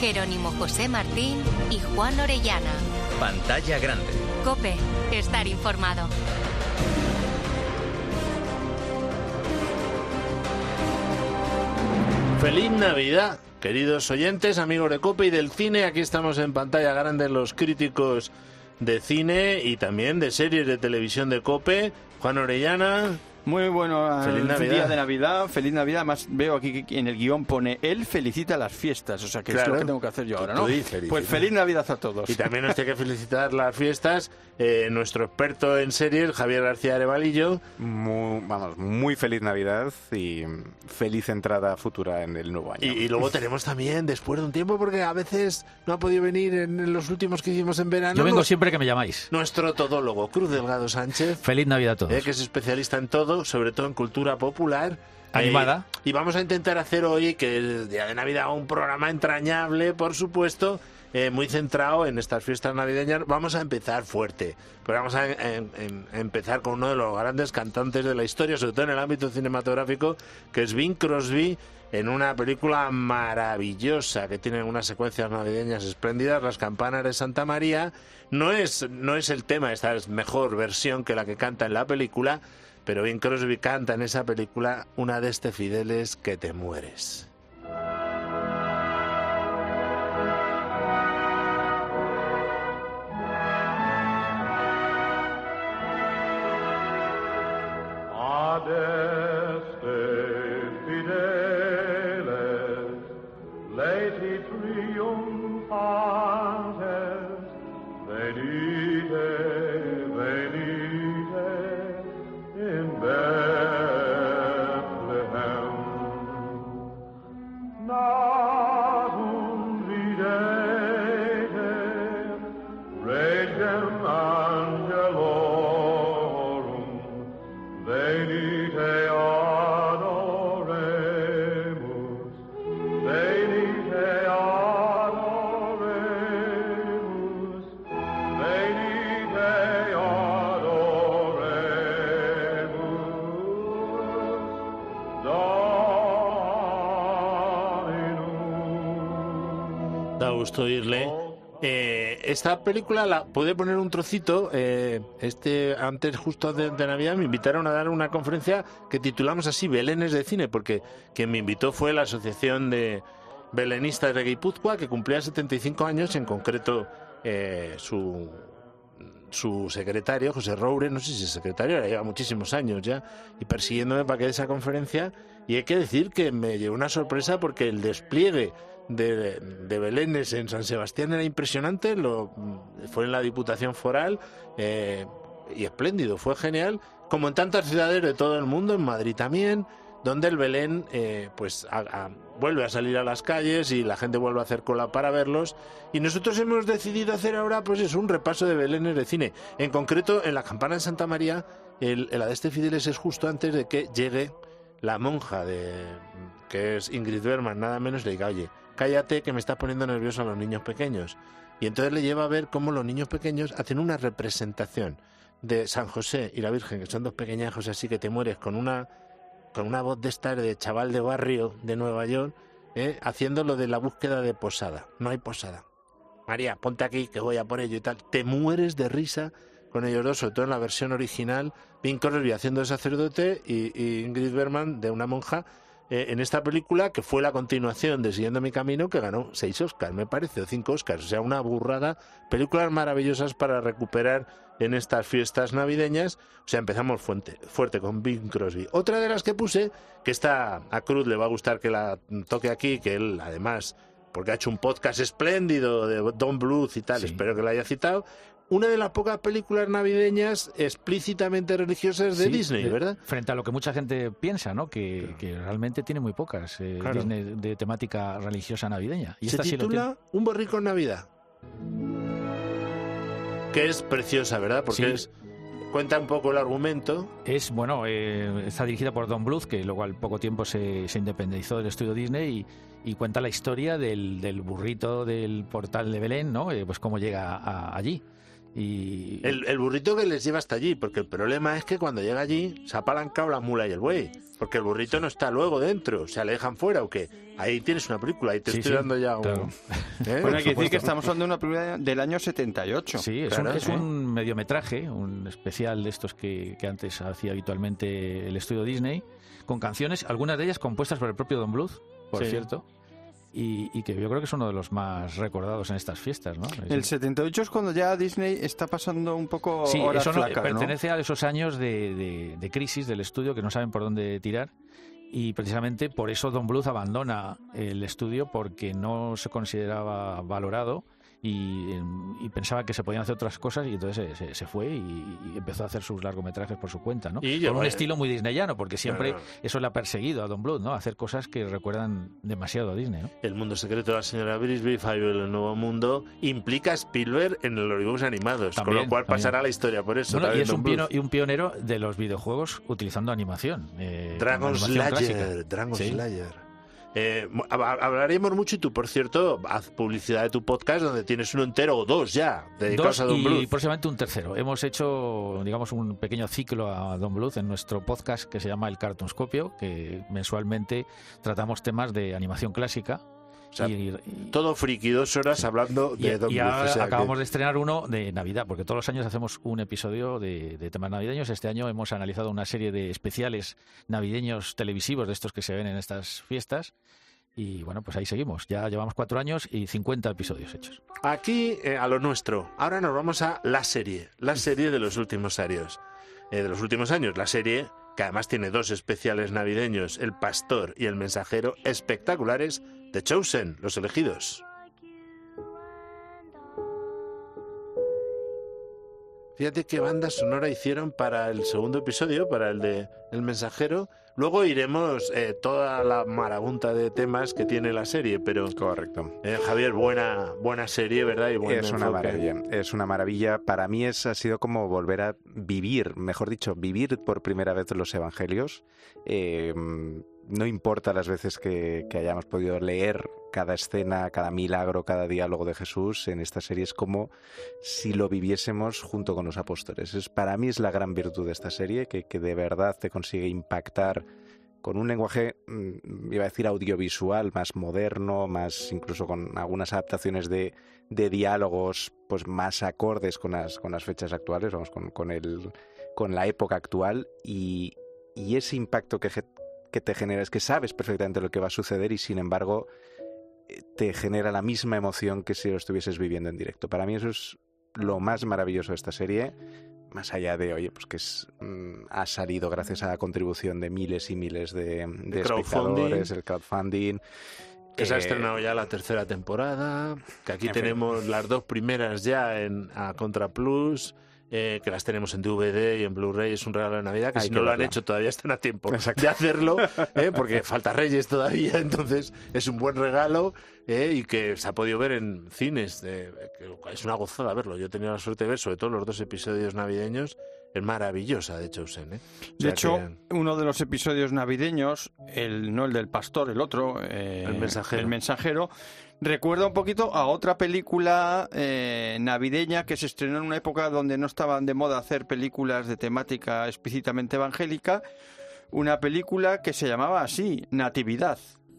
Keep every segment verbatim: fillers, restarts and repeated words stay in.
Jerónimo José Martín y Juan Orellana. Pantalla grande. COPE. Estar informado. ¡Feliz Navidad! Queridos oyentes, amigos de COPE y del cine, aquí estamos en Pantalla Grande los críticos de cine y también de series de televisión de COPE. Juan Orellana. Muy bueno, feliz Navidad. Día de Navidad, feliz Navidad. Además veo aquí que en el guión pone él felicita las fiestas, o sea que claro, es lo que tengo que hacer yo ahora, ¿no? Pues feliz Navidad a todos. Y también nos tiene que felicitar las fiestas eh, nuestro experto en series, Javier García Arevalillo. Muy, vamos, muy feliz Navidad y feliz entrada futura en el nuevo año. Y, y luego tenemos también, después de un tiempo, porque a veces no ha podido venir en los últimos que hicimos en verano. Yo vengo siempre que me llamáis. Nuestro todólogo, Cruz Delgado Sánchez. Feliz Navidad a todos. Eh, que es especialista en todo, sobre todo en cultura popular. Animada. Eh, y vamos a intentar hacer hoy, que es el día de Navidad, un programa entrañable, por supuesto, eh, muy centrado en estas fiestas navideñas. Vamos a empezar fuerte, pero vamos a, en, en, a empezar con uno de los grandes cantantes de la historia, sobre todo en el ámbito cinematográfico, que es Bing Crosby, en una película maravillosa que tiene unas secuencias navideñas espléndidas, Las campanas de Santa María. No es, no es el tema, esta es mejor versión que la que canta en la película, pero Bing Crosby canta en esa película una de este Fideles que te mueres. Da gusto oírle. Eh, esta película la pude poner un trocito. Eh, este antes, justo de, de Navidad, me invitaron a dar una conferencia que titulamos así, Belenes de Cine, porque quien me invitó fue la Asociación de Belenistas de Guipúzcoa, que cumplía setenta y cinco años, en concreto eh, su, su secretario, José Roure, no sé si es secretario, lleva muchísimos años ya, y persiguiéndome para que dé esa conferencia. Y hay que decir que me llevó una sorpresa porque el despliegue De, de belenes en San Sebastián era impresionante, lo, fue en la Diputación Foral eh, y espléndido, fue genial, como en tantas ciudades de todo el mundo, en Madrid también, donde el Belén eh, pues a, a, vuelve a salir a las calles y la gente vuelve a hacer cola para verlos, y nosotros hemos decidido hacer ahora pues es un repaso de belenes de cine. En concreto, en la campana de Santa María, el, el Adeste Fideles es justo antes de que llegue la monja de que es Ingrid Bergman, nada menos, le diga: oye, cállate que me estás poniendo nervioso a los niños pequeños. Y entonces le lleva a ver cómo los niños pequeños hacen una representación de San José y la Virgen, que son dos pequeñajos así que te mueres, con una con una voz de estar de chaval de barrio de Nueva York, ¿eh? haciendo lo de la búsqueda de posada. No hay posada. María, ponte aquí que voy a por ello y tal. Te mueres de risa con ellos dos, sobre todo en la versión original, Bing Crosby haciendo de sacerdote y, y Ingrid Bergman de una monja, eh, en esta película que fue la continuación de Siguiendo mi camino, que ganó seis Oscars, me parece, o cinco Oscars, o sea, una burrada. Películas maravillosas para recuperar en estas fiestas navideñas. O sea, empezamos fuerte, fuerte con Bing Crosby. Otra de las que puse, que esta a Cruz le va a gustar que la toque aquí, que él además, porque ha hecho un podcast espléndido de Don Bluth y tal, sí. Espero que lo haya citado. Una de las pocas películas navideñas explícitamente religiosas de sí, Disney, ¿verdad? Frente a lo que mucha gente piensa, ¿no? Que, claro. que realmente tiene muy pocas eh, claro. Disney de temática religiosa navideña. Y se esta titula sí Un borrico en Navidad. Que es preciosa, ¿verdad? Porque sí. es... Cuenta un poco el argumento. Es, bueno, eh, está dirigida por Don Bluth, que luego al poco tiempo se, se independizó del estudio Disney, y, y cuenta la historia del, del burrito del portal de Belén, ¿no? Eh, pues cómo llega a, allí. Y... El, el burrito que les lleva hasta allí, porque el problema es que cuando llega allí se ha apalancado la mula y el buey, porque el burrito no está luego dentro, o sea, le dejan fuera o qué. Ahí tienes una película, ahí te sí, estoy sí, dando ya un... claro. ¿Eh? Bueno, hay que decir que estamos hablando de una película del año setenta y ocho. Sí, es, claro, un, es ¿eh? un mediometraje, un especial de estos que, que antes hacía habitualmente el estudio Disney, con canciones, algunas de ellas compuestas por el propio Don Bluth, por sí. cierto. Y, y que yo creo que es uno de los más recordados en estas fiestas, ¿no? El setenta y ocho es cuando ya Disney está pasando un poco sí, horas eso no, flacas, ¿no? pertenece a esos años de, de, de crisis del estudio que no saben por dónde tirar, y precisamente por eso Don Bluth abandona el estudio, porque no se consideraba valorado y, y pensaba que se podían hacer otras cosas, y entonces se, se fue y, y empezó a hacer sus largometrajes por su cuenta, ¿no? Y Con yo, un eh, estilo muy disneyano, porque siempre claro. eso le ha perseguido a Don Bluth, ¿no? Hacer cosas que recuerdan demasiado a Disney, ¿no? El mundo secreto de la señora Brisby, Fabio del Nuevo Mundo, implica a Spielberg en los dibujos animados, También, con lo cual también. pasará la historia por eso. Bueno, y es Don un, Bluth. piono, y un pionero de los videojuegos utilizando animación. Eh, Dragon animación Slayer, clásica. Dragon Sí. Slayer. Eh, hablaremos mucho, y tú, por cierto, haz publicidad de tu podcast donde tienes uno entero o dos ya dedicados Dos a Don y Bluth. próximamente un tercero. Hemos hecho, digamos, un pequeño ciclo a Don Bluth en nuestro podcast que se llama El Cartoonscopio, que mensualmente tratamos temas de animación clásica. O sea, y, y, todo friki, dos horas sí. hablando de y, Don y Bluth. ahora O sea acabamos que... de estrenar uno de Navidad, porque todos los años hacemos un episodio de, de temas navideños. Este año hemos analizado una serie de especiales navideños televisivos de estos que se ven en estas fiestas. Y bueno, pues ahí seguimos. Ya llevamos cuatro años y cincuenta episodios hechos. Aquí, eh, a lo nuestro. Ahora nos vamos a la serie. La serie de los últimos años. Eh, de los últimos años. La serie, que además tiene dos especiales navideños, El Pastor y El Mensajero, espectaculares, The Chosen, Los Elegidos. Fíjate qué banda sonora hicieron para el segundo episodio, para el de El Mensajero. Luego iremos eh, toda la marabunta de temas que tiene la serie, pero... Correcto. Eh, Javier, buena buena serie, ¿verdad? Y buen es una enfoque. maravilla, es una maravilla. Para mí es, ha sido como volver a vivir, mejor dicho, vivir por primera vez los evangelios. Eh, no importa las veces que, que hayamos podido leer cada escena, cada milagro, cada diálogo de Jesús, en esta serie es como si lo viviésemos junto con los apóstoles. Es, para mí es la gran virtud de esta serie, que, que de verdad te consigue impactar con un lenguaje, iba a decir audiovisual, más moderno, más incluso con algunas adaptaciones de, de diálogos pues más acordes con las, con las fechas actuales, vamos, con, con, el, con la época actual, y, y ese impacto que, que te genera es que sabes perfectamente lo que va a suceder y sin embargo te genera la misma emoción que si lo estuvieses viviendo en directo. Para mí eso es lo más maravilloso de esta serie, más allá de, oye, pues que es, mm, ha salido gracias a la contribución de miles y miles de, de espectadores, el crowdfunding. Que eh, se ha estrenado ya la tercera temporada, que aquí tenemos fin. las dos primeras ya en a Contra Plus, eh, que las tenemos en D V D y en Blu-ray, es un regalo de Navidad, que Hay si que no lo verla. han hecho todavía están a tiempo Exacto. de hacerlo, eh, porque falta Reyes todavía, entonces es un buen regalo, eh, y que se ha podido ver en cines, eh, que es una gozada verlo. Yo he tenido la suerte de ver sobre todo los dos episodios navideños. Es maravillosa, de Chosen, ¿eh? O de sea hecho, que... uno de los episodios navideños, el no el del pastor, el otro, eh, el mensajero, el mensajero, recuerda un poquito a otra película eh, navideña que se estrenó en una época donde no estaban de moda hacer películas de temática explícitamente evangélica, una película que se llamaba así, Natividad.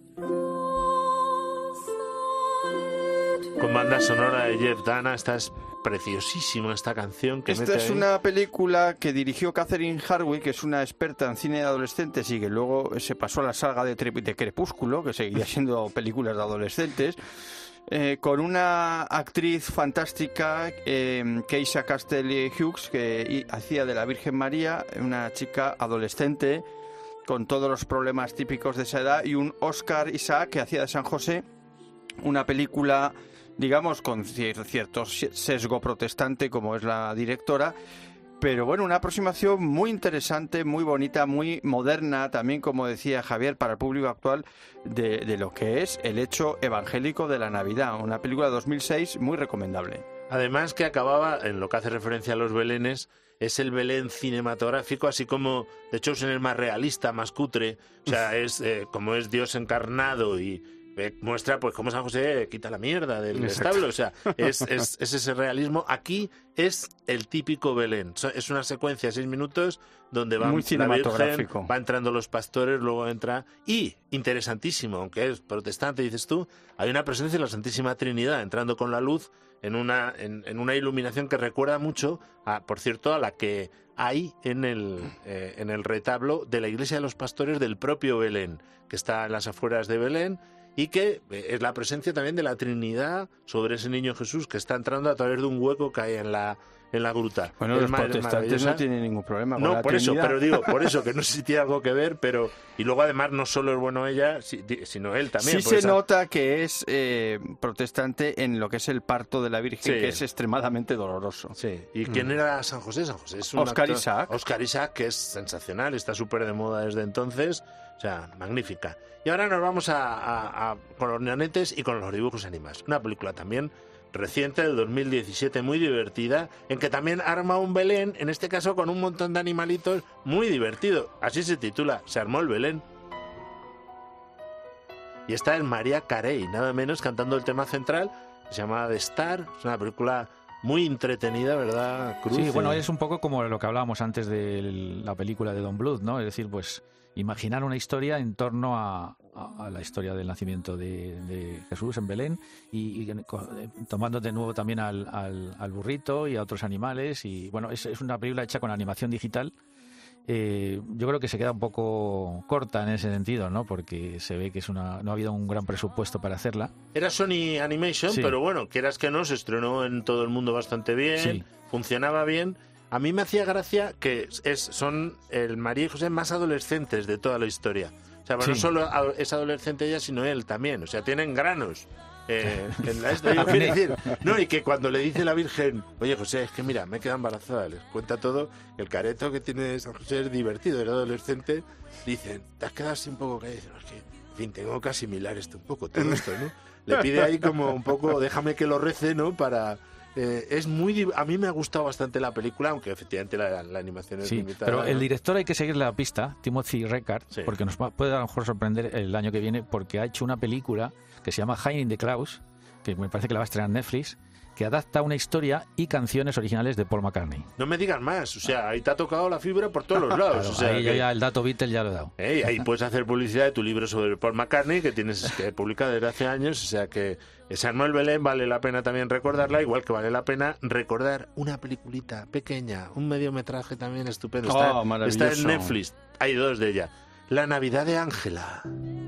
Con banda sonora de Jeff Dana, esta es preciosísima esta canción que Esta mete es ahí. una película que dirigió Catherine Hardwicke, que es una experta en cine de adolescentes y que luego se pasó a la saga de, Tre- de Crepúsculo, que seguía siendo películas de adolescentes, eh, con una actriz fantástica, eh, Keisha Castle Hughes, que y- hacía de la Virgen María, una chica adolescente con todos los problemas típicos de esa edad, y un Oscar Isaac, que hacía de San José, una película, digamos, con cier- cierto sesgo protestante, como es la directora, pero bueno, una aproximación muy interesante, muy bonita, muy moderna, también, como decía Javier, para el público actual, de, de lo que es el hecho evangélico de la Navidad. Una película de dos mil seis muy recomendable. Además que acababa, en lo que hace referencia a los belenes, es el Belén cinematográfico, así como The Chosen es más realista, más cutre, o sea, es eh, como es Dios encarnado y eh, muestra pues cómo San José quita la mierda del Exacto. establo. O sea, es, es, es ese realismo. Aquí es el típico Belén. So- Es una secuencia de seis minutos donde va Muy la Virgen, cinematográfico. va entrando los pastores, luego entra... Y, interesantísimo, aunque es protestante, dices tú, hay una presencia de la Santísima Trinidad entrando con la luz en una, en, en una iluminación que recuerda mucho, a, por cierto, a la que hay en el, eh, en el retablo de la iglesia de los pastores del propio Belén, que está en las afueras de Belén, y que eh, es la presencia también de la Trinidad sobre ese niño Jesús que está entrando a través de un hueco que hay en la, en la gruta. Bueno, Es los ma- es protestantes maravillosa. no tienen ningún problema con No, la por eso, Trinidad. pero digo, por eso, que no sé si tiene algo que ver, pero... Y luego, además, no solo es bueno ella, si- di- sino él también. Sí porque se esa- nota que es eh, protestante en lo que es el parto de la Virgen, Sí. que es extremadamente doloroso. Sí. ¿Y quién era San José? San José es un Oscar actor- Isaac. Oscar Isaac, que es sensacional, está súper de moda desde entonces. O sea, magnífica. Y ahora nos vamos a, a- a- con los neonetes y con los dibujos animados. Una película también reciente, del dos mil diecisiete, muy divertida, en que también arma un Belén, en este caso con un montón de animalitos, muy divertido. Así se titula, Se armó el Belén. Y está en María Carey, nada menos, cantando el tema central, se llama The Star. Es una película muy entretenida, ¿verdad, Cruz? Sí, bueno, Eh, es un poco como lo que hablábamos antes de la película de Don Bluth, ¿no? Es decir, pues imaginar una historia en torno a, a- a la historia del nacimiento de, de Jesús en Belén y, y co- eh, tomando de nuevo también al, al- al burrito y a otros animales. Y bueno, es, es una película hecha con animación digital. Eh, yo creo que se queda un poco corta en ese sentido, ¿no? Porque se ve que es una, no ha habido un gran presupuesto para hacerla. Era Sony Animation, Sí. pero bueno, quieras que no, se estrenó en todo el mundo bastante bien, Sí. funcionaba bien. A mí me hacía gracia que es, son el María y José más adolescentes de toda la historia. O sea, pues no Sí. solo a- es adolescente ella, sino él también. O sea, tienen granos. Eh, en la esta, yo quiero decir, no, y que cuando le dice la Virgen, oye José, es que mira, me he quedado embarazada, les cuenta todo, el careto que tiene San José es divertido, era adolescente, dicen, te has quedado así un poco que dicen, es que, en fin, tengo que asimilar esto un poco, todo esto, ¿no? Le pide ahí como un poco, déjame que lo rece, ¿no? Para... eh, es muy... div- A mí me ha gustado bastante la película, aunque efectivamente la, la animación es Sí, limitada. pero el ¿no? director hay que seguir la pista, Timothy Reckard, Sí. porque nos va- puede a lo mejor sorprender el año que viene, porque ha hecho una película que se llama Hiding the Clouds, que me parece que la va a estrenar en Netflix, que adapta una historia y canciones originales de Paul McCartney. No me digas más, o sea, ahí te ha tocado la fibra por todos los lados. Claro, o sea, ahí que- ya el dato Beatle ya lo he dado. Eh, y ahí puedes hacer publicidad de tu libro sobre Paul McCartney, que tienes que publicar desde hace años, o sea que Se armó el Belén, vale la pena también recordarla, igual que vale la pena recordar una peliculita pequeña, un mediometraje también estupendo. Está, Oh, maravilloso. está en Netflix, hay dos de ella. La Navidad de Ángela.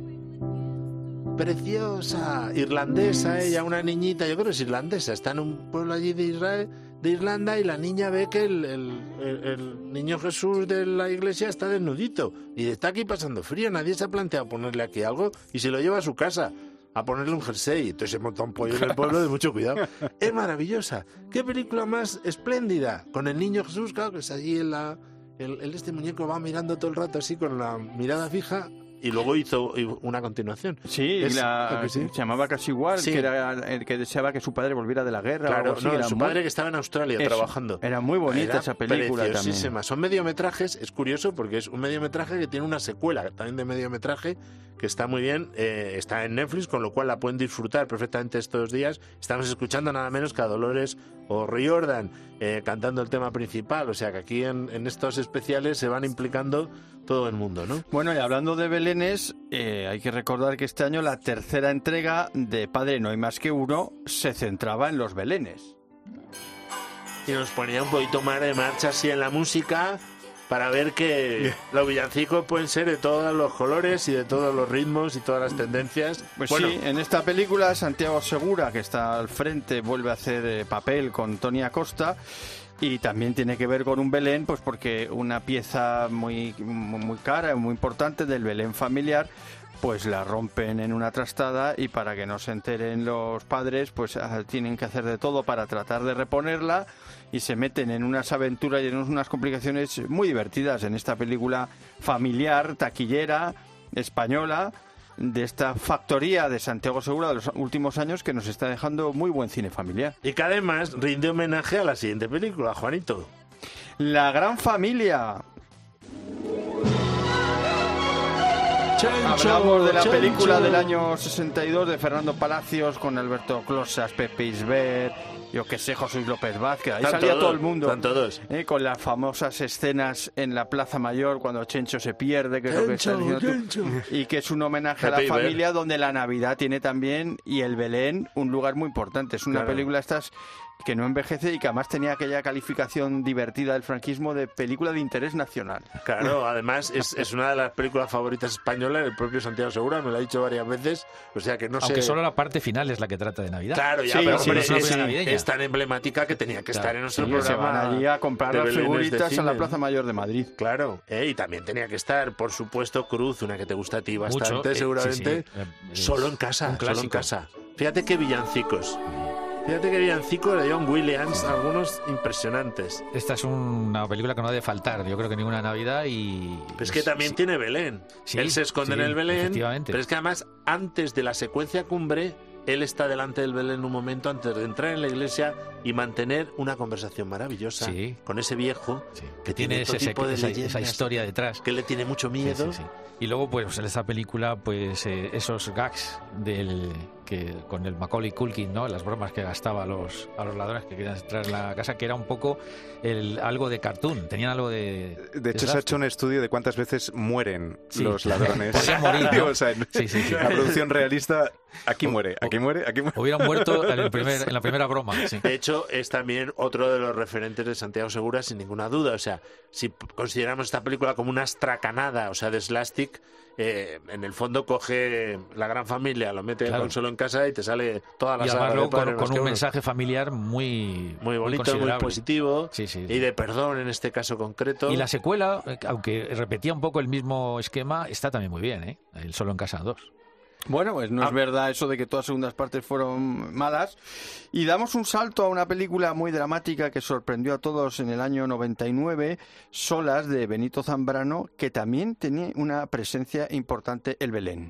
Preciosa, irlandesa ella, una niñita, yo creo que es irlandesa, está en un pueblo allí de Israel, de Irlanda, y la niña ve que el, el- el- el niño Jesús de la iglesia está desnudito y está aquí pasando frío, nadie se ha planteado ponerle aquí algo y se lo lleva a su casa a ponerle un jersey, entonces se monta un pollo en el pueblo de mucho cuidado. Es maravillosa, qué película más espléndida, con el niño Jesús, claro, que es allí en la... El, el este muñeco va mirando todo el rato así con la mirada fija y luego hizo una continuación. Sí, Es- la- ¿a que sí? se llamaba casi igual, Sí. que era el que deseaba que su padre volviera de la guerra. o Claro, algo así, no, era su muy- padre que estaba en Australia Eso, trabajando. Era muy bonita Era esa película preciosísima. también. Son mediometrajes, es curioso porque es un mediometraje que tiene una secuela también de mediometraje que está muy bien, eh, está en Netflix, con lo cual la pueden disfrutar perfectamente estos días. Estamos escuchando nada menos que a Dolores O'Riordan eh, cantando el tema principal, o sea que aquí en, en estos especiales se van implicando todo el mundo, ¿no? Bueno, y hablando de belenes, eh, hay que recordar que este año la tercera entrega de Padre No hay más que uno se centraba en los belenes. Y nos ponía un poquito más de marcha así en la música para ver que los villancicos pueden ser de todos los colores y de todos los ritmos y todas las tendencias. Pues bueno, sí, en esta película Santiago Segura, que está al frente, vuelve a hacer eh, papel con Tony Acosta. Y también tiene que ver con un Belén, pues porque una pieza muy, muy cara, muy importante del Belén familiar, pues la rompen en una trastada y para que no se enteren los padres, pues ah, tienen que hacer de todo para tratar de reponerla y se meten en unas aventuras y en unas complicaciones muy divertidas en esta película familiar, taquillera, española, de esta factoría de Santiago Segura de los últimos años que nos está dejando muy buen cine familiar. y que además rinde homenaje a la siguiente película, Juanito. La Gran Familia. Chencho, Hablamos de la Chencho. película del año sesenta y dos de Fernando Palacios con Alberto Closas, Pepe Isbert, yo que sé, José Luis López Vázquez. Ahí Están salía todos, todo el mundo. están todos. Eh, con las famosas escenas en la Plaza Mayor cuando Chencho se pierde, que es lo que estás Chencho, diciendo tú. Chencho. Y que es un homenaje a Pepe la Isbert. familia, donde la Navidad tiene también, y el Belén, un lugar muy importante. Es una Claro. película estas que no envejece y que además tenía aquella calificación divertida del franquismo de película de interés nacional. Claro, además es, es una de las películas favoritas españolas del propio Santiago Segura, me lo ha dicho varias veces, o sea que no Aunque sé... solo la parte final es la que trata de Navidad. Claro, ya, Sí, pero sí, hombre, sí, es, sí. navideña. es tan emblemática que tenía que Claro. estar en nuestro Sí, se programa. van allí a comprar de las Belénes de figuritas a la cine. Plaza Mayor de Madrid. Claro, eh, y también tenía que estar, por supuesto, Cruz, una que te gusta a ti bastante, Mucho, eh, seguramente, sí, sí, eh, es solo en casa, un solo en clásico. casa. Fíjate qué villancicos. Fíjate qué villancicos de John Williams, algunos impresionantes. Esta es una película que no ha de faltar, yo creo que ninguna Navidad y... Pero es que también sí. tiene Belén. Sí, Él se esconde sí, en el Belén, efectivamente. pero es que además, antes de la secuencia cumbre, él está delante del Belén un momento antes de entrar en la iglesia y mantener una conversación maravillosa Sí. con ese viejo Sí, que tiene todo ese, tipo de esa, leyendas, esa historia detrás. que le tiene mucho Sí, miedo. sí, sí. Y luego, pues en esta película, pues eh, esos gags del que con el Macaulay Culkin, ¿no? Las bromas que gastaba a los a los ladrones que querían entrar en la casa, que era un poco el algo de cartoon, tenían algo de. De hecho, se ha hecho un estudio de cuántas veces mueren Sí. los ladrones. Podrían morir, ¿no? O sea, en Sí, sí, sí. la producción realista, aquí muere, aquí muere, aquí muere. Hubieran muerto en, el primer, en la primera broma. Sí. De hecho, es también otro de los referentes de Santiago Segura, sin ninguna duda. O sea, si p- consideramos esta película como una astracanada, o sea, de slapstick, eh, en el fondo coge la gran familia, lo mete Claro. con solo en casa y te sale toda la Y saga además de luego Padre con, Más con que un Uno. mensaje familiar muy Muy bonito, muy, considerable. positivo, Sí, sí, y sí. de perdón en este caso concreto. Y la secuela, eh, aunque repetía un poco el mismo esquema, está también muy bien, ¿eh? El Solo en Casa dos. Bueno, pues no Ah. es verdad eso de que todas las segundas partes fueron malas. Y damos un salto a una película muy dramática que sorprendió a todos en el año noventa y nueve, Solas, de Benito Zambrano, que también tenía una presencia importante, el Belén.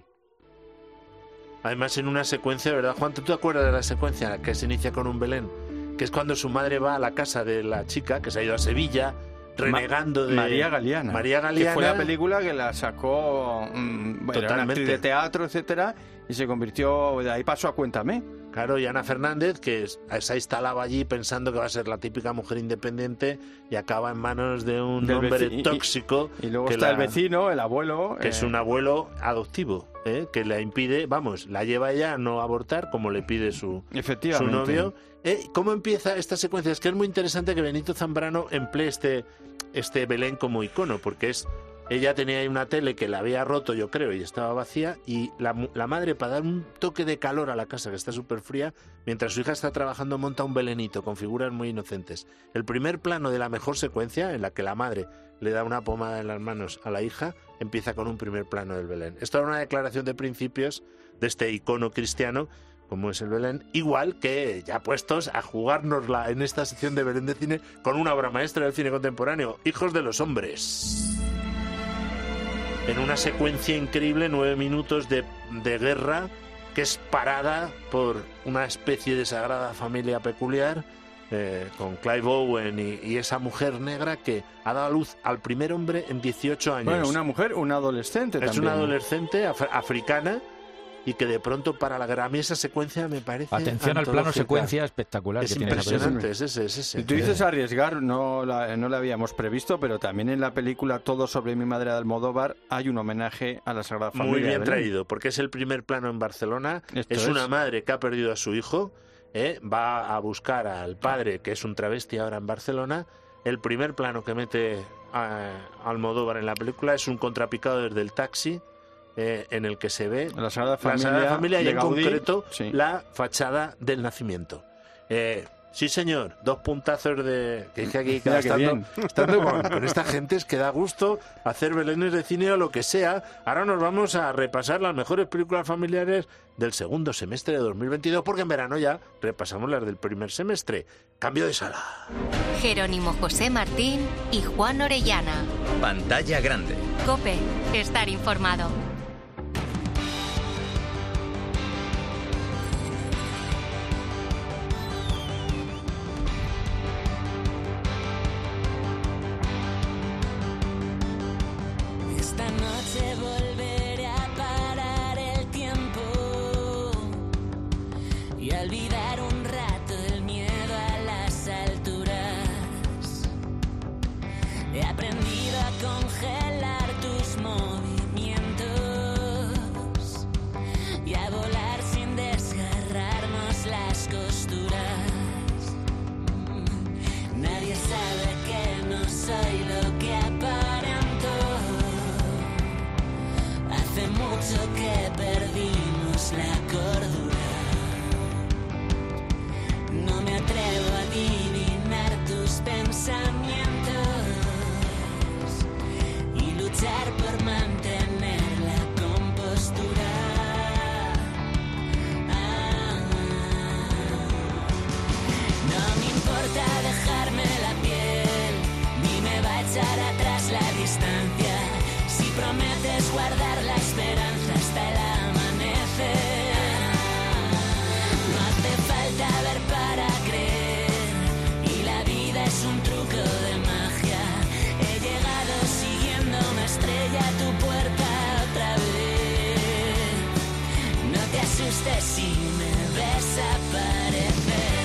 Además, en una secuencia, ¿verdad, Juan? ¿Tú te acuerdas de la secuencia que se inicia con un Belén? Que es cuando su madre va a la casa de la chica, que se ha ido a Sevilla, renegando de... María Galeana. María Galeana. Que fue la película que la sacó, mm, bueno, era una Totalmente. actriz de teatro, etcétera, y se convirtió, de ahí pasó a Cuéntame. Claro, y Ana Fernández, que es- se ha instalado allí pensando que va a ser la típica mujer independiente y acaba en manos de un Del hombre veci- y- tóxico. Y luego que está la- el vecino, el abuelo. que es eh, un abuelo adoptivo, ¿eh? Que le impide, vamos, la lleva ella a no abortar como le pide su, su Efectivamente. novio. ¿Eh? ¿Cómo empieza esta secuencia? Es que es muy interesante que Benito Zambrano emplee este, este Belén como icono, porque es ella tenía ahí una tele que la había roto, yo creo, y estaba vacía, y la, mu- la madre, para dar un toque de calor a la casa, que está súper fría, mientras su hija está trabajando, monta un belenito con figuras muy inocentes. El primer plano de la mejor secuencia, en la que la madre le da una pomada en las manos a la hija, empieza con un primer plano del Belén. Esto era una declaración de principios de este icono cristiano, como es el Belén, igual que ya puestos a jugárnosla en esta sección de Belén de cine con una obra maestra del cine contemporáneo, Hijos de los Hombres. En una secuencia increíble, nueve minutos de, de guerra, que es parada por una especie de sagrada familia peculiar, eh, con Clive Owen y, y esa mujer negra que ha dado a luz al primer hombre en dieciocho años. Bueno, una mujer, una adolescente Es también. una adolescente af- africana y que de pronto para la guerra, a mí esa secuencia me parece Atención al plano antológica. secuencia espectacular Es que tiene esa película. impresionante, es ese, es ese. Si tú dices arriesgar, no la, no la habíamos previsto, pero también en la película Todo sobre mi madre de Almodóvar hay un homenaje a la Sagrada Familia. Muy de bien Belén. traído, porque es el primer plano en Barcelona. Esto Es es. una madre que ha perdido a su hijo, ¿eh? Va a buscar al padre, que es un travesti ahora en Barcelona. El primer plano que mete a Almodóvar en la película es un contrapicado desde el taxi, eh, en el que se ve La Sagrada la Familia, Sagrada Familia y de en Gaudí, concreto sí. la fachada del nacimiento. Eh, sí, señor, dos puntazos de... Que dije aquí, Mira qué estando, bien. estando con, con esta gente es que da gusto hacer belenes de cine o lo que sea. Ahora nos vamos a repasar las mejores películas familiares del segundo semestre de dos mil veintidós, porque en verano ya repasamos las del primer semestre. Cambio de sala. Jerónimo José Martín y Juan Orellana. Pantalla grande. COPE. Estar informado. Esta noche volveré a y a volar sin desgarrarnos las costuras. Nadie sabe que no soy lo que aparento. Hace mucho que perdimos la cordura. No me atrevo a adivinar tus pensamientos y luchar por mantener la compostura. Ah, no me importa dejarme la piel, ni me va a echar atrás la distancia. Si prometes guardar la esperanza hasta el amanecer. No hace falta ver para creer, y la vida es un truco de magia. He llegado siguiendo una estrella a tu puerta otra vez. No te asustes si me ves aparecer.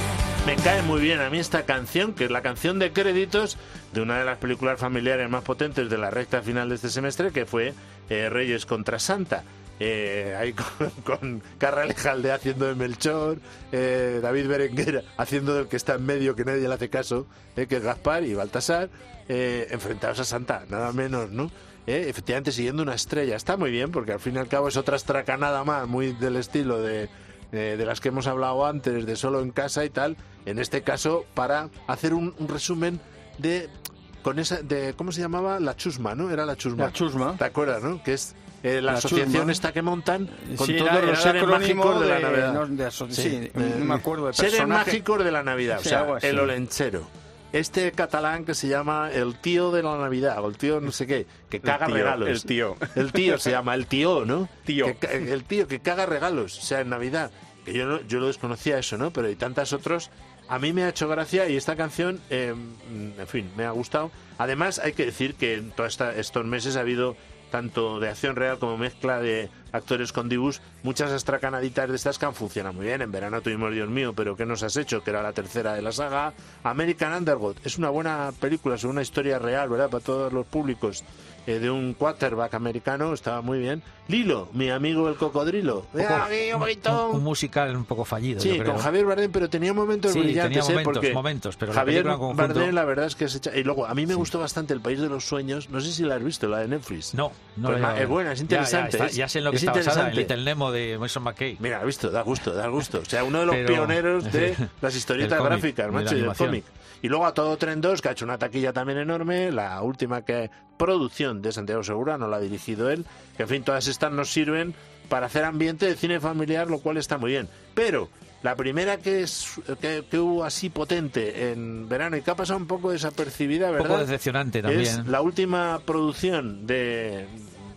Me cae muy bien a mí esta canción, que es la canción de créditos de una de las películas familiares más potentes de la recta final de este semestre, que fue eh, Reyes contra Santa. Eh, ahí con, con Carra Lejalde haciendo de Melchor, eh, David Berenguer haciendo del que está en medio, que nadie le hace caso, eh, que es Gaspar, y Baltasar, eh, enfrentados a Santa, nada menos, ¿no? Eh, efectivamente siguiendo una estrella. Está muy bien, porque al fin y al cabo es otra estracanada más, muy del estilo de, de, de las que hemos hablado antes, de Solo en Casa y tal. En este caso, para hacer un, un resumen de... con esa de ¿cómo se llamaba? La Chusma, ¿no? Era la Chusma. La Chusma. ¿Te acuerdas, no? Que es eh, la, La asociación Chusma. esta que montan con Sí, todos era- los era seres acrónimo mágicos de, de- la Navidad. no, de aso- sí, Eh, no me acuerdo de Seres personaje. mágicos de la Navidad, Sí, o sea, algo así. el olenchero. Este catalán que se llama el tío de la Navidad, o el tío no sé qué, que caga tío, regalos. el tío. El tío se llama, el tío, ¿no? Tío. Que ca- el tío que caga regalos, o sea, en Navidad. Que yo, no, yo lo desconocía eso, ¿no? Pero hay tantas otros. A mí me ha hecho gracia y esta canción, eh, en fin, me ha gustado. Además, hay que decir que en todos estos meses ha habido tanto de acción real como mezcla de actores con dibujos, muchas estracanaditas de estas que han funcionado muy bien. En verano tuvimos Dios mío, pero ¿qué nos has hecho? Que era la tercera de la saga. American Underdog es una buena película, es una historia real, ¿verdad? Para todos los públicos, eh, de un quarterback americano, estaba muy bien. Lilo, mi amigo el cocodrilo. Un, poco- ¡Ay, un- bonito! un musical un poco fallido. Sí, yo creo. con Javier Bardem, pero tenía momentos Sí, brillantes, tenía ¿eh? momentos, Porque momentos, pero la Javier película en conjunto- Bardem, la verdad es que se echa... Y luego, a mí me gustó bastante El País de los Sueños, no sé si la has visto, la de Netflix. No, no Pues la he ma- llegado es buena, a es ver. interesante, Ya, ya, es- está- ya sé en lo que es está basada, en interesante. Little Nemo de Mason McKay. Mira, has visto, da gusto, da gusto. O sea, uno de los Pero- pioneros de las historietas del cómic, gráficas, de macho, la y del animación. cómic. Y luego A Todo Tren dos, que ha hecho una taquilla también enorme, la última que producción de Santiago Segura, no la ha dirigido él, que en fin, todas estas nos sirven para hacer ambiente de cine familiar, lo cual está muy bien. Pero la primera que, es, que, que hubo así potente en verano y que ha pasado un poco desapercibida, Un ¿verdad? poco decepcionante también. Es la última producción de...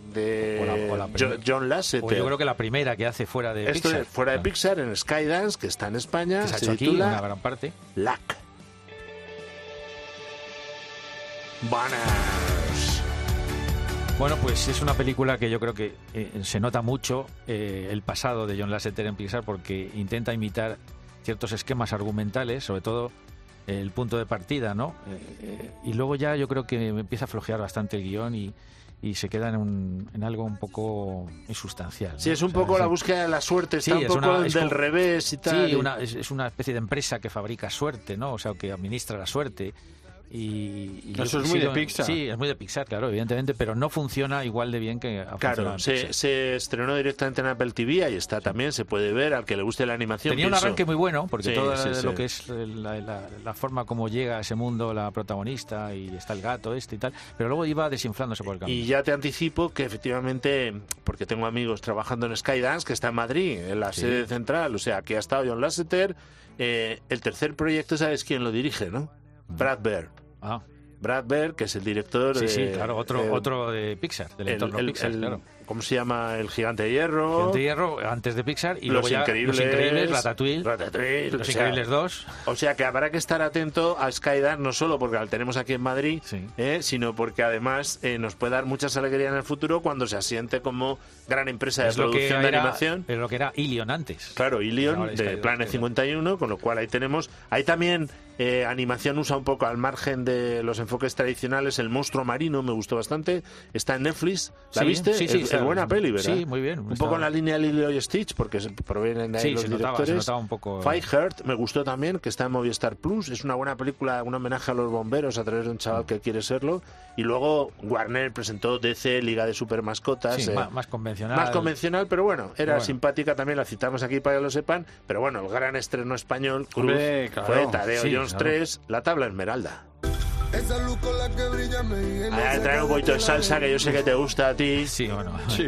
de O la- o la Jo- primera. John Lasseter. O yo creo que la primera que hace fuera de Esto Pixar. es fuera de Claro. Pixar, en Skydance, que está en España, Que se ha se hecho aquí titula una gran parte. Lack. Buenas. Bueno, pues es una película que yo creo que eh, se nota mucho eh, el pasado de John Lasseter en Pixar, porque intenta imitar ciertos esquemas argumentales, sobre todo eh, el punto de partida, ¿no? Eh, eh, y luego ya yo creo que empieza a flojear bastante el guión y, y se queda en, un, en algo un poco insustancial, ¿no? Sí, es un O sea, poco es- la búsqueda de la suerte, está Sí, un es poco una- es del como- revés y tal. Sí, y- una, es, es una especie de empresa que fabrica suerte, ¿no? O sea, que administra la suerte. Y, y Eso yo es muy de sigo- Pixar. Sí, es muy de Pixar, claro, evidentemente, pero no funciona igual de bien que ha funcionado Claro, en se, Pixar. se estrenó directamente en Apple T V, ahí está también, se puede ver, al que le guste la animación. Tenía un pienso. arranque muy bueno, porque Sí, todo sí, sí. lo que es la, la- la forma como llega a ese mundo la protagonista y está el gato este y tal, pero luego iba desinflándose por el camino. Y ya te anticipo que efectivamente, porque tengo amigos trabajando en Skydance, que está en Madrid, en la Sí. sede central, o sea, aquí ha estado John Lasseter. Eh, el tercer proyecto, ¿sabes quién lo dirige, no? Brad Bird. Ah, Brad Bird, que es el director sí, de... sí, claro, otro, de- otro de Pixar, del el- entorno el- Pixar, el- claro. ¿Cómo se llama? El Gigante de Hierro. Gigante de Hierro antes de Pixar y luego Los ya Increíbles. Los Increíbles, Ratatouille, Ratatouille, Los o sea, Increíbles dos. O sea que habrá que estar atento a Skydance, no solo porque la tenemos aquí en Madrid, Sí. eh, sino porque además eh, nos puede dar muchas alegrías en el futuro cuando se asiente como gran empresa de Es lo que producción de era, animación. es lo que era Ilion antes. Claro, Ilion Ahora es de Skydance, Planet Skydance. cincuenta y uno, con lo cual ahí tenemos. Hay también Eh, animación usa un poco al margen de los enfoques tradicionales. El monstruo marino me gustó bastante. Está en Netflix. ¿La Sí, viste? sí, sí, es, está- es buena peli, ¿verdad? Sí, muy bien. Un Está- poco en la línea de Lilo y Stitch, porque se provienen de ahí Sí, los se notaba, directores. se notaba un poco. Fireheart me gustó también, que está en Movistar Plus. Es una buena película, un homenaje a los bomberos a través de un chaval que quiere serlo. Y luego Warner presentó D C, Liga de Super Mascotas. Sí, eh, más, más convencional. más convencional, pero bueno, era Bueno. simpática también, la citamos aquí para que lo sepan. Pero bueno, el gran estreno español, Cruz, Hombre, claro. fue Tadeo Sí, Jones claro. tres, La Tabla Esmeralda. Esa luz con la que brilla me Ahora trae un poquito de salsa que yo sé que te gusta a ti. Sí, bueno. Sí,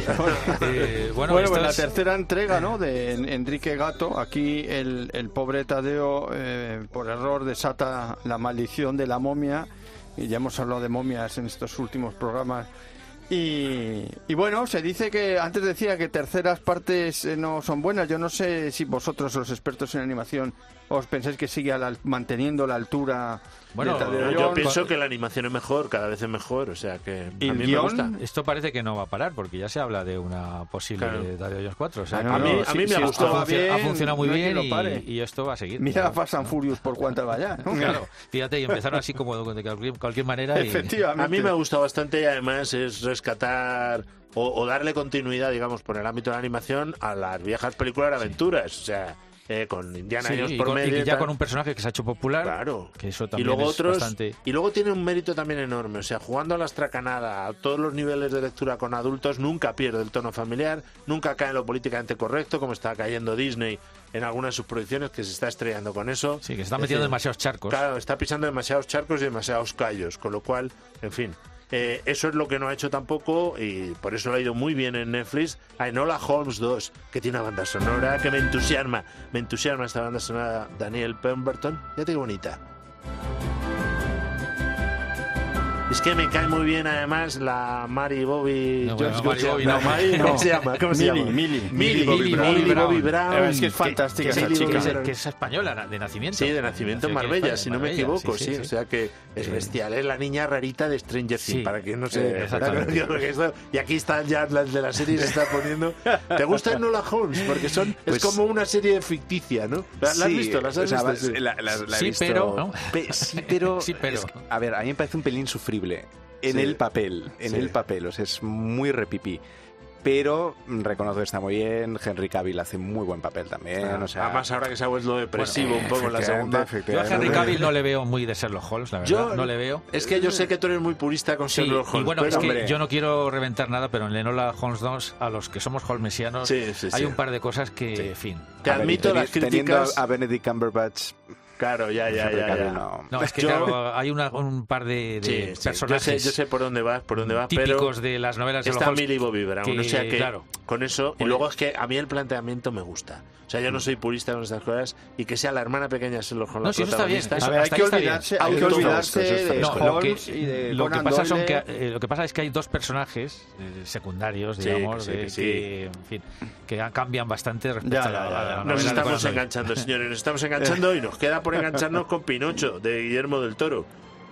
Eh, bueno, Bueno, esto pues la es- tercera entrega, ¿no?, de En- Enrique Gato. Aquí el, el pobre Tadeo, eh, por error, desata la maldición de la momia. Y ya hemos hablado de momias en estos últimos programas. Y, y bueno, se dice que, antes decía que terceras partes eh, no son buenas. Yo no sé si vosotros, los expertos en animación, os pensáis que sigue a la- manteniendo la altura Bueno, de Tadeo Yo Jones. pienso que la animación es mejor, cada vez es mejor, o sea que ¿Y a el mí me guión? gusta. Esto parece que no va a parar porque ya se habla de una posible Claro. Tadeo Jones cuatro. O sea, Ah, que no, a mí- no, a si- mí me si ha esto gustado. va ha, funcionado, ha bien, funcionado muy no hay bien quien lo pare. y, y esto va a seguir. Mira Claro. Fast and Furious por cuántas vaya, ¿no? Claro, fíjate, y empezaron así como de cualquier, cualquier manera. Y, Efectivamente. A mí me ha gustado bastante y además es rescatar o, o darle continuidad, digamos, por el ámbito de la animación a las viejas películas de aventuras, o sea, eh, con Indiana sí, Jones y por con- y medio. y ya tal. con un personaje que se ha hecho popular. Claro. Que eso Y también luego es otros, bastante. y luego tiene un mérito también enorme, o sea, jugando a la estracanada, a todos los niveles de lectura con adultos, nunca pierde el tono familiar, nunca cae en lo políticamente correcto, como está cayendo Disney en algunas de sus producciones, que se está estrellando con eso. Sí, que se está Es metiendo decir, demasiados charcos. Claro, está pisando demasiados charcos y demasiados callos, con lo cual, en fin, eh, eso es lo que no ha hecho tampoco y por eso le ha ido muy bien en Netflix a Enola Holmes dos, que tiene una banda sonora que me entusiasma, me entusiasma esta banda sonora, Daniel Pemberton, fíjate qué bonita. Es que me cae muy bien además la Mary Bobby... No, bueno, ¿cómo Mary se Bobby llama? no. Mary, ¿cómo se llama? ¿Cómo se Millie, llama? Millie. Millie Millie Bobby Bobby Brown. Brown. Bobby Brown. Eh, es que es fantástica que, esa es- chica. que es, que es española, de nacimiento. Sí, de nacimiento en Nació aquí Marbella, España, si no me Marbella, equivoco, sí, o sea que es Sí. bestial, es la niña rarita de Stranger Things, Sí. para que no Sí, se... exactamente. Yo creo que esto- y aquí están ya las de la serie se está poniendo... ¿Te gusta Enola Holmes? Porque son Pues- es como una serie ficticia, ¿no? ¿La, la has Sí, visto? ¿Las has o sea, visto? Sí. la- la- la he Sí, visto- pero, ¿no? Pe- sí, pero... Sí, pero. es que, a ver, a mí me parece un pelín sufrible. En Sí. el papel, en Sí. el papel, o sea, es muy repipí. Pero mm, reconozco que está muy bien, Henry Cavill hace muy buen papel también, o sea... Además, ahora que se ha vuelto depresivo Bueno, un poco en la segunda... efectivamente, Yo a efectivamente. Henry Cavill no le veo muy de Sherlock Holmes, la verdad. Yo- no le veo. Es que yo sé que tú eres muy purista con Sí, Sherlock Holmes, y bueno, pero, es que hombre, yo no quiero reventar nada, pero en Enola Holmes dos, a los que somos holmesianos, Sí, sí, hay sí. un par de cosas que, Sí. en fin. te A ver, admito teni- las Teniendo críticas... a, a Benedict Cumberbatch... Claro, ya, ya, Henry ya, Cavill ya. no. No, es que Yo- claro, hay una- un par de, de Sí, sí, yo personajes sé, yo sé por dónde vas, por dónde vas, típicos pero... de las novelas de Está Sherlock Holmes. Millie Bobby Brown, que, o sea que claro. con eso, y Oye. luego es que a mí el planteamiento me gusta. O sea, yo no soy purista con estas cosas y que sea la hermana pequeña de Sherlock Holmes No, la sí, eso está bien, protagonista. eso- A ver, hay hasta que ahí está bien. olvidarse, hay que Auto- olvidarse eso es de fresco. No, lo que, Holmes y de lo que Conan pasa son que Doyle. eh, lo que pasa es que hay dos personajes eh, secundarios, Sí, digamos, que sí, de- que sí. que, en fin, que cambian bastante respecto Ya, a la, ya, ya, a la ya. novela Nos de estamos Conan Doyle. enganchando, señores, nos estamos enganchando y nos queda por engancharnos con Pinocho, de Guillermo del Toro.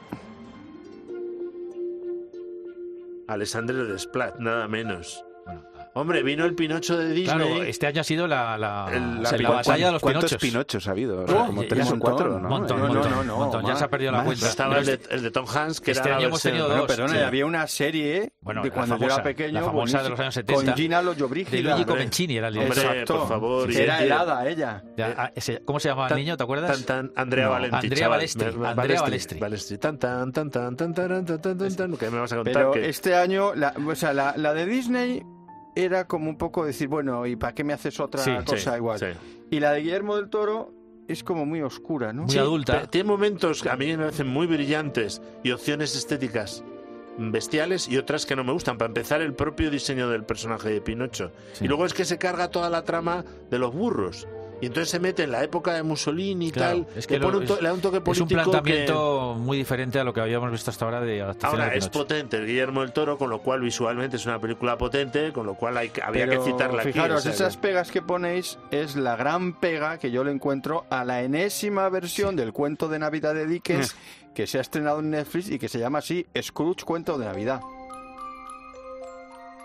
Alessandro Desplat, nada menos. Bueno, Hombre, vino el Pinocho de Disney. claro, este año ha sido la, la, El- la la pino- batalla de los ¿Cuántos Pinochos. Pinochos ha habido? O Oh, sea, como ya- tres ya o un cuatro, montón, ¿no? montón, No, no, montón, no, no, montón. Ya más, se ha perdido la más. cuenta. Estaba el Pero de, el de Tom Hanks, que Este era año la hemos versión- tenido Bueno, dos. perdona, Sí. había una serie Bueno, de la cuando yo famosa, era pequeño, la famosa de los años setenta, con Gina de Lollobrigida. Luigi Comencini era el Hombre, director. Exacto. por favor, y Era el- helada ella. Ya, ah, ese- ¿Cómo se llamaba el Tan- niño? ¿Te acuerdas? Tan, tan, Andrea No, Valenti. Andrea chaval. Balestri, Me- Andrea Balestri. Balestri. Tan, tan, tan, tan, tan, tan, tan, tan, tan, tan. ¿Qué me vas a contar? Pero que- este año, la, o sea, la, la de Disney era como un poco decir, bueno, ¿y para qué me haces otra Sí, cosa sí, igual? sí. Y la de Guillermo del Toro es como muy oscura, ¿no? Muy Sí, adulta. pero tiene momentos que a mí me parecen muy brillantes y opciones estéticas bestiales y otras que no me gustan. Para empezar, el propio diseño del personaje de Pinocho. Sí. Y luego es que se carga toda la trama de los burros. Y entonces se mete en la época de Mussolini y Claro, tal. es que le, pone lo- un to- es- le da un toque Es un político que... planteamiento muy diferente a lo que habíamos visto hasta ahora de adaptación Ahora de es Pinocho. potente el Guillermo del Toro, con lo cual visualmente es una película potente, con lo cual hay que- había Pero que citarla aquí. fijaros, o sea que- esas pegas que ponéis es la gran pega que yo le encuentro a la enésima versión del cuento de Navidad de Dickens que se ha estrenado en Netflix y que se llama así Scrooge Cuento de Navidad.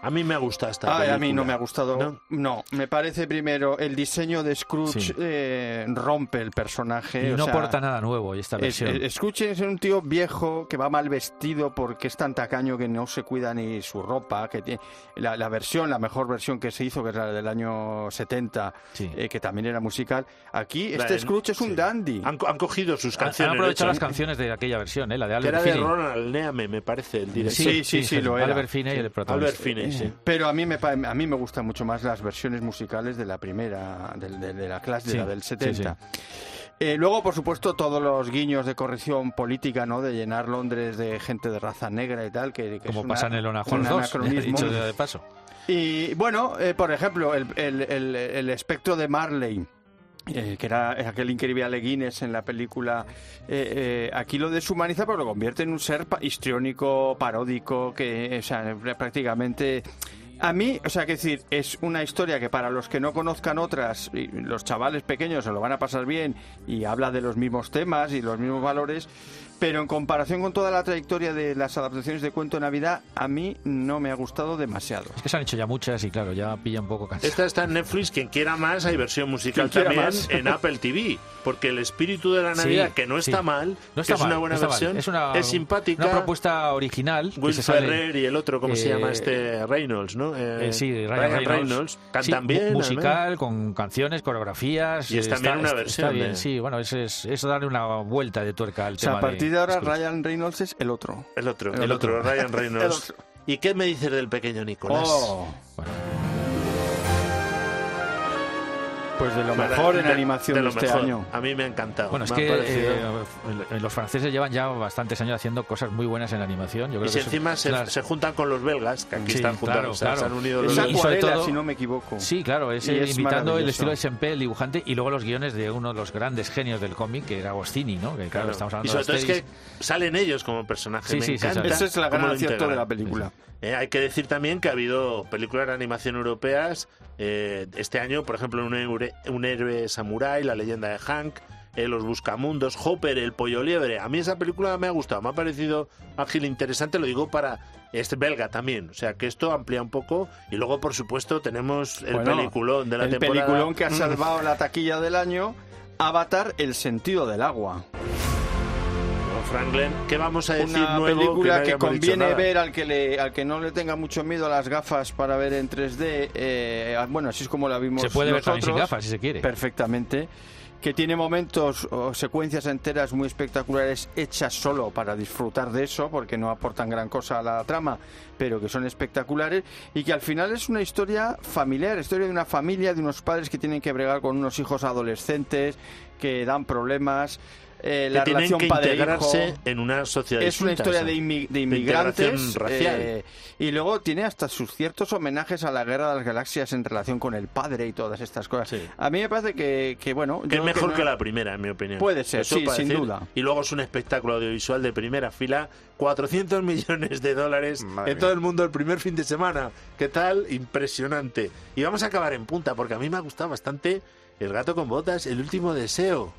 A mí me ha gustado esta Ay, película. a mí no me ha gustado. ¿No? No, me parece primero el diseño de Scrooge Sí. eh, rompe el personaje. Y o no sea, aporta nada nuevo esta es- versión. es- Scrooge es un tío viejo que va mal vestido porque es tan tacaño que no se cuida ni su ropa. Que tiene, la, la versión, la mejor versión que se hizo, que es la del año setenta, Sí. eh, que también era musical. Aquí La este de- Scrooge es un sí. dandy. Han, han cogido sus Han- canciones. Han aprovechado de las hecho, canciones de aquella versión, ¿eh? La de que Albert era de Finney. Ronald Neame, me parece, el director. Sí, sí, sí, lo era. Albert Finney, el protagonista. Albert Finney, sí. Pero a mí me pa- a mí me gustan mucho más las versiones musicales de la primera, de, de- de la clase, de Sí, la del sí, setenta. Eh, luego, por supuesto, todos los guiños de corrección política, ¿no? De llenar Londres de gente de raza negra y tal, que, que Como es una- pasa en el un Holmes dos, anacronismo. dicho de paso. Y bueno, eh, por ejemplo, el, el- el- el espectro de Marley, eh, que era aquel increíble Guinness en la película, eh, eh, aquí lo deshumaniza, pero lo convierte en un ser pa- histriónico, paródico, que, o sea, prácticamente... A mí, o sea, que decir, es una historia que para los que no conozcan otras, y los chavales pequeños se lo van a pasar bien y habla de los mismos temas y los mismos valores, pero en comparación con toda la trayectoria de las adaptaciones de Cuento de Navidad, a mí no me ha gustado demasiado. Es que se han hecho ya muchas y claro, ya pilla un poco cansado. Esta está en Netflix, quien quiera más, hay versión musical Quien quiera también más. en Apple T V, porque el espíritu de la Navidad, Sí, que no sí. está mal, No que está es mal, una buena no está mal. versión, Es, una, es simpática. Una propuesta original. que Will se sale- Ferrer y el otro, ¿cómo se eh, llama este? Reynolds, ¿no? Eh, Eh, sí, Ryan, Reynolds, cantan Sí, bien. mu- musical, además. con canciones, coreografías. Y es eh, también está- una está- versión Está bien, de- sí, bueno, es, es, es darle una vuelta de tuerca al O sea, tema. a partir de ahora Scrooge. Ryan Reynolds es el otro. El otro, El el, otro, otro. Ryan El Reynolds. otro. ¿Y qué me dices del pequeño Nicolás? Oh, Bueno, pues de lo Para- mejor en de- animación de, de lo este mejor. año. A mí me ha encantado. Bueno, es me que ha parecido- eh, los franceses llevan ya bastantes años haciendo cosas muy buenas en la animación. Yo creo Y si que son- encima se, las- se juntan con los belgas, que aquí Sí, están juntados, claro, o sea, claro. se han unido Es los y sobre acuarela, todo- si no me equivoco. Sí, claro, es, Y eh, es imitando el maravilloso. estilo de Sempe, el dibujante, y luego los guiones de uno de los grandes genios del cómic, que era Agostini, ¿no? Que claro, Claro. estamos Y hablando sobre de todo es que Asterix. salen ellos como personajes. Sí, me sí, sí, encanta salen. Ese es el cómo gran lo acierto de integran. la película. Eh, hay que decir también que ha habido películas de animación europeas eh, este año, por ejemplo, un, eure- un héroe samurái, La leyenda de Hank, eh, Los Buscamundos, Hopper, El pollo liebre. A mí esa película me ha gustado, me ha parecido ágil, interesante, lo digo para... Es belga también, o sea que esto amplía un poco. Y luego, por supuesto, tenemos el Bueno, peliculón de la el temporada. peliculón que ha salvado la taquilla del año, Avatar, El sentido del agua. Frank Glenn, ¿qué vamos a decir Una nuevo película no que, hayamos dicho conviene nada? ver al que le al que no le tenga mucho miedo a las gafas para ver en tres D. eh, bueno, así es como la vimos Se puede ver también sin nosotros, gafas, si se quiere. perfectamente. Que tiene momentos o secuencias enteras muy espectaculares hechas solo para disfrutar de eso, porque no aportan gran cosa a la trama, pero que son espectaculares, y que al final es una historia familiar, historia de una familia, de unos padres que tienen que bregar con unos hijos adolescentes que dan problemas. Eh, Que la tienen relación que padre-hijo integrarse en una sociedad es una distinta, historia o sea, de, inmi- de integración inmigrantes racial. eh, y luego tiene hasta sus ciertos homenajes a la Guerra de las Galaxias en relación con el padre y todas estas cosas. Sí. A mí me parece que, que bueno... Que yo es mejor no- que la primera, en mi opinión. Puede ser, Eso sí, para sin decir. duda. Y luego es un espectáculo audiovisual de primera fila, cuatrocientos millones de dólares Madre en mía. todo el mundo el primer fin de semana. ¿Qué tal? Impresionante. Y vamos a acabar en punta, porque a mí me ha gustado bastante El gato con botas, El último deseo.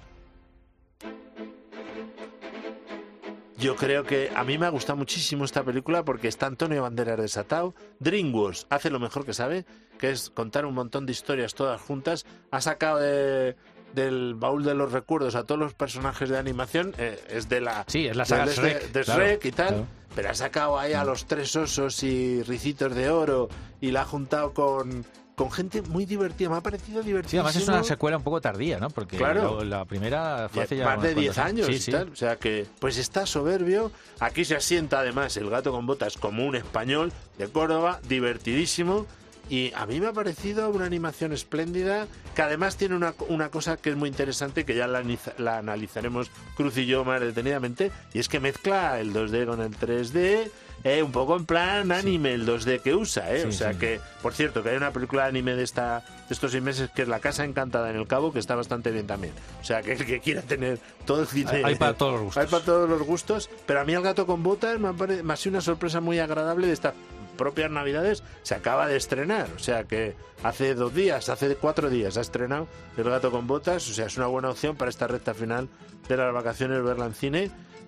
Yo creo que a mí me ha gustado muchísimo esta película porque está Antonio Banderas desatado. DreamWorks hace lo mejor que sabe, que es contar un montón de historias todas juntas. Ha sacado de- del baúl de los recuerdos a todos los personajes de animación. eh, es de la, Sí, es la saga de, Shrek, de claro, Shrek y tal. claro. Pero ha sacado ahí a los tres osos y ricitos de oro y la ha juntado con, con gente muy divertida. Me ha parecido Sí, divertido. además es una secuela un poco tardía, ¿no? Porque Claro. la, la primera fue hace ya más de unos diez cuantos años Sí, y sí. tal. O sea que, pues está soberbio. Aquí se asienta además El gato con botas como un español de Córdoba, divertidísimo. Y a mí me ha parecido una animación espléndida, que además tiene una, una cosa que es muy interesante, que ya la, aniza- la analizaremos Cruz y yo más detenidamente, y es que mezcla el dos D con el tres D, eh, un poco en plan anime, el dos D que usa. Eh. Sí, o sea sí. que, por cierto, que hay una película de anime de, esta, de estos seis meses que es La Casa Encantada en el Cabo, que está bastante bien también. O sea que el que quiera tener todo el cine... Hay- hay para todos los gustos. Hay para todos los gustos, pero a mí El gato con botas me ha, pare- me ha sido una sorpresa muy agradable de estas propias navidades. Se acaba de estrenar, o sea que hace dos días, hace cuatro días ha estrenado El gato con botas, o sea es una buena opción para esta recta final de las vacaciones verla en cine.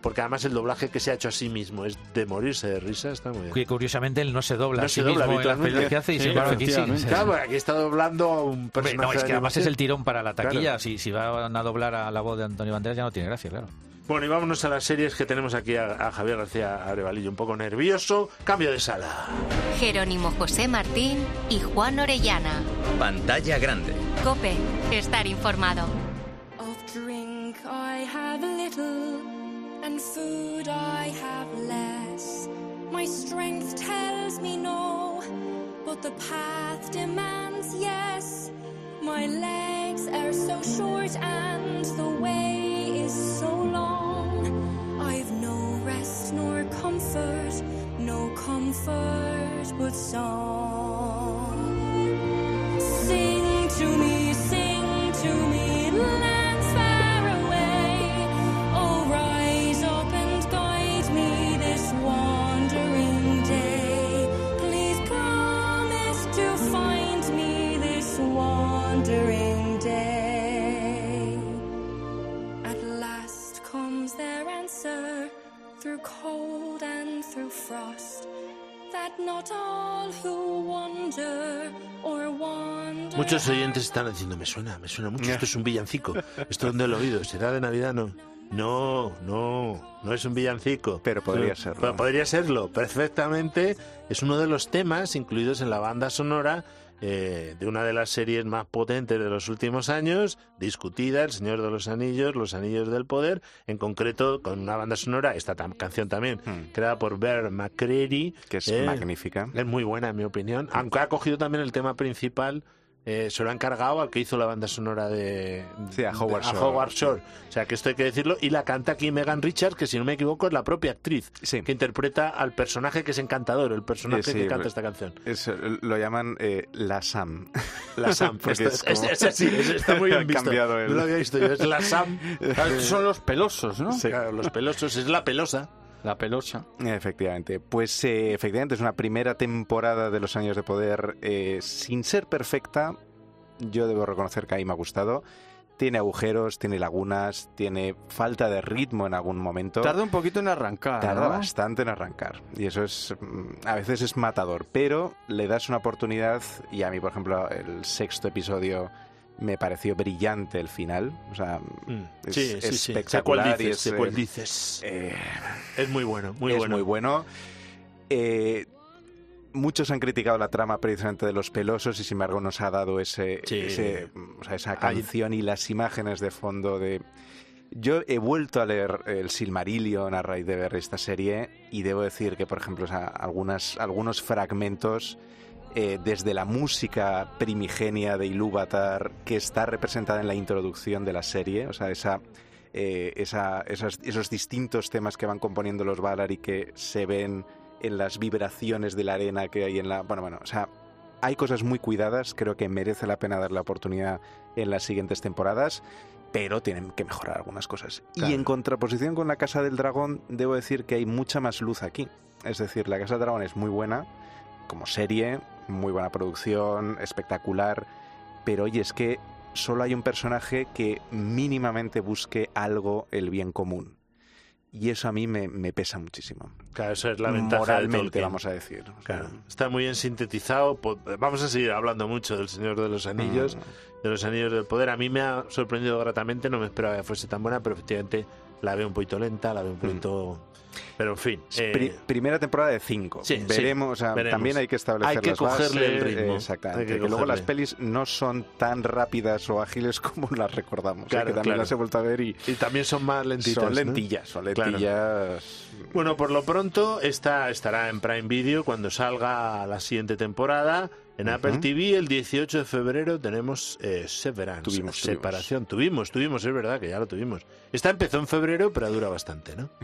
porque además el doblaje que se ha hecho a sí mismo es de morirse de risa, está muy bien. Que curiosamente él no se dobla No a sí se dobla mismo en las habitualmente. películas que hace y Sí, sin embargo aquí sí. efectivamente. Claro, aquí está doblando a un Hombre, personaje. no, es de que además es animación. el tirón para la taquilla. Claro. Si, si van a doblar a la voz de Antonio Banderas ya no tiene gracia, claro. Bueno, y vámonos a las series que tenemos aquí a, a Javier García Arevalillo, un poco nervioso. Cambio de sala. Jerónimo José Martín y Juan Orellana. Pantalla grande. COPE. Estar informado. Of drink I have little, and food I have less. My strength tells me no, but the path demands yes. My legs are so short and the way is so long. I've no rest nor comfort, no comfort but song. Sing to me, sing to me, lands far away. Oh, rise up and guide me this wandering day. Please promise to find me this wandering day. At last comes their answer, through cold and through frost, that not all who wander or wander. Muchos oyentes están diciendo, me suena, me suena mucho, esto es un villancico. ¿Esto dónde lo he oído? ¿Será de Navidad? No, no, no, no es un villancico. Pero podría serlo. Pero podría serlo, perfectamente. Es uno de los temas incluidos en la banda sonora eh, de una de las series más potentes de los últimos años, discutida, El Señor de los Anillos, Los Anillos del Poder, en concreto con una banda sonora, esta tam- canción también, Hmm. creada por Bear McCreary. Que es eh, magnífica. Es muy buena, en mi opinión. Aunque ha cogido también el tema principal, eh, se lo ha encargado al que hizo la banda sonora de, Sí, a Howard de- Shore. Howard Shore. O sea, que esto hay que decirlo. Y la canta aquí Megan Richards, que si no me equivoco es la propia actriz Sí. que interpreta al personaje que es encantador, el personaje Sí, sí, que canta pues, esta canción. Es, lo llaman eh, la Sam. La Sam. Porque Esto- es es, como- es así, es- está muy bien Han visto. cambiado el- No lo había visto yo. Es la Sam. Claro, estos son los pelosos, ¿no? Claro, los pelosos. Es la pelosa. La pelosa. Efectivamente. Pues eh, efectivamente es una primera temporada de Los Años de Poder eh, sin ser perfecta. Yo debo reconocer que a mí me ha gustado. Tiene agujeros, tiene lagunas, tiene falta de ritmo en algún momento. Tarda un poquito en arrancar, Tarda ¿no? bastante en arrancar. Y eso es, mm, a veces es matador. Pero le das una oportunidad y a mí, por ejemplo, el sexto episodio me pareció brillante el final. O sea, Mm. es Sí, sí, sí. Sé espectacular. cuál y dices, es, sé cuál eh, dices. eh, Es muy bueno, muy es bueno. muy bueno. Eh, muchos han criticado la trama precisamente de los pelosos y sin embargo nos ha dado ese, Sí. ese- o sea, esa Hay- canción y las imágenes de fondo de... Yo he vuelto a leer el Silmarillion a raíz de ver esta serie y debo decir que, por ejemplo, o sea, algunas, algunos fragmentos eh, desde la música primigenia de Ilúvatar que está representada en la introducción de la serie, o sea, esa... eh, esa- esas- esos distintos temas que van componiendo los Valar y que se ven en las vibraciones de la arena que hay en la... Bueno, bueno, o sea, hay cosas muy cuidadas, creo que merece la pena darle la oportunidad en las siguientes temporadas, pero tienen que mejorar algunas cosas. Claro. Y en contraposición con La Casa del Dragón, debo decir que hay mucha más luz aquí. Es decir, La Casa del Dragón es muy buena como serie, muy buena producción, espectacular, pero oye, es que solo hay un personaje que mínimamente busque algo el bien común. Y eso a mí me, me pesa muchísimo. Claro, eso es la ventaja de Moralmente, Tolkien. vamos a decir. O sea, Claro, está muy bien sintetizado. Po- Vamos a seguir hablando mucho del Señor de los Anillos, Mm. de los Anillos del Poder. A mí me ha sorprendido gratamente, no me esperaba que fuese tan buena, pero efectivamente la veo un poquito lenta, la veo un poquito... Pero en fin. eh, Pri- primera temporada de cinco. sí, sí, veremos, o sea, veremos. también hay que establecer Hay que las cogerle el bases, ritmo. eh, exactamente. Hay que que luego cogerle. las pelis no son tan rápidas o ágiles como las recordamos. eh, Claro, que también claro. las he vuelto a ver y y también son más lentitas. son ¿no? lentillas, son Claro. lentillas. Bueno, por lo pronto esta estará en Prime Video cuando salga la siguiente temporada. En Ujú. Apple T V el dieciocho de febrero tenemos eh, Severance, Tuvimos, separación. Tuvimos, tuvimos, es verdad que ya lo tuvimos. Esta empezó en febrero, pero dura bastante, ¿no?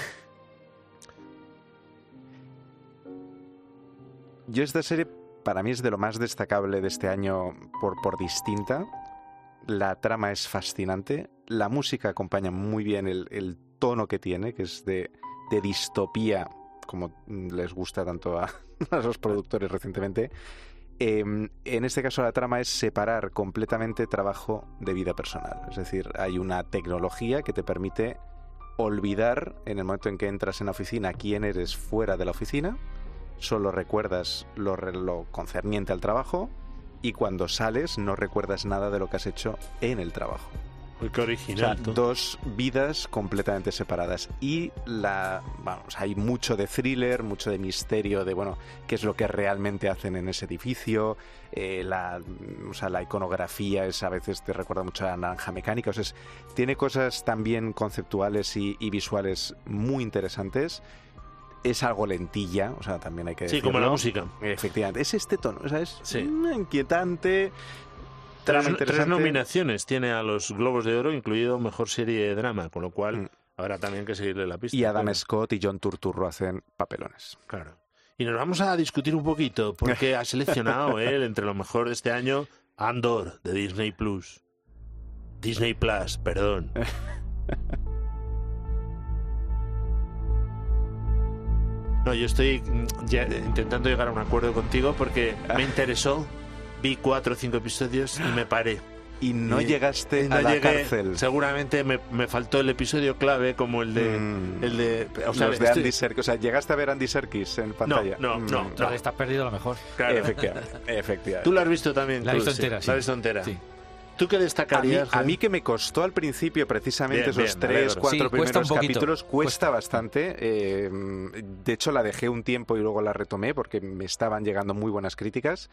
Yo esta serie para mí es de lo más destacable de este año por, por distinta. La trama es fascinante, la música acompaña muy bien el, el tono que tiene, que es de, de distopía, como les gusta tanto a, a los productores recientemente. Eh, en este caso la trama es separar completamente trabajo de vida personal. Es decir, hay una tecnología que te permite olvidar en el momento en que entras en la oficina quién eres fuera de la oficina, solo recuerdas lo, lo concerniente al trabajo y cuando sales no recuerdas nada de lo que has hecho en el trabajo. Uy, qué original. O sea, dos vidas completamente separadas. Y la, vamos, hay mucho de thriller, mucho de misterio, de bueno, qué es lo que realmente hacen en ese edificio. Eh, la, o sea, la iconografía es a veces te recuerda mucho a la Naranja Mecánica. O sea, es, tiene cosas también conceptuales y, y visuales muy interesantes. Es algo lentilla, o sea, también hay que decirlo. Sí, como la música. Efectivamente, es este tono, o sea, es sí. inquietante. Tres, tres nominaciones tiene a los Globos de Oro, incluido Mejor Serie de Drama, con lo cual mm. habrá también que seguirle la pista. Y Adam claro. Scott y John Turturro hacen papelones. Claro. Y nos vamos a discutir un poquito, porque ha seleccionado él, entre lo mejor de este año, Andor, de Disney Plus. Disney Plus, perdón. No, yo estoy ya intentando llegar a un acuerdo contigo porque me interesó. Vi cuatro o cinco episodios y me paré. Y no y, llegaste no a la llegué, cárcel. Seguramente me, me faltó el episodio clave como el de... Mm, el de o sea, los de estoy... Andy Serkis. O sea, ¿llegaste a ver Andy Serkis en pantalla? No, no, no. Mm, no. Estás perdido a lo mejor. Claro. Efectivamente, efectivamente. ¿Tú la has visto también? La he visto entera, sí. La has visto entera. Sí. ¿Tú qué destacarías? A mí, a mí que me costó al principio precisamente bien, esos bien, tres, cuatro sí, primeros capítulos, cuesta, cuesta bastante. Eh, de hecho, la dejé un tiempo y luego la retomé porque me estaban llegando muy buenas críticas.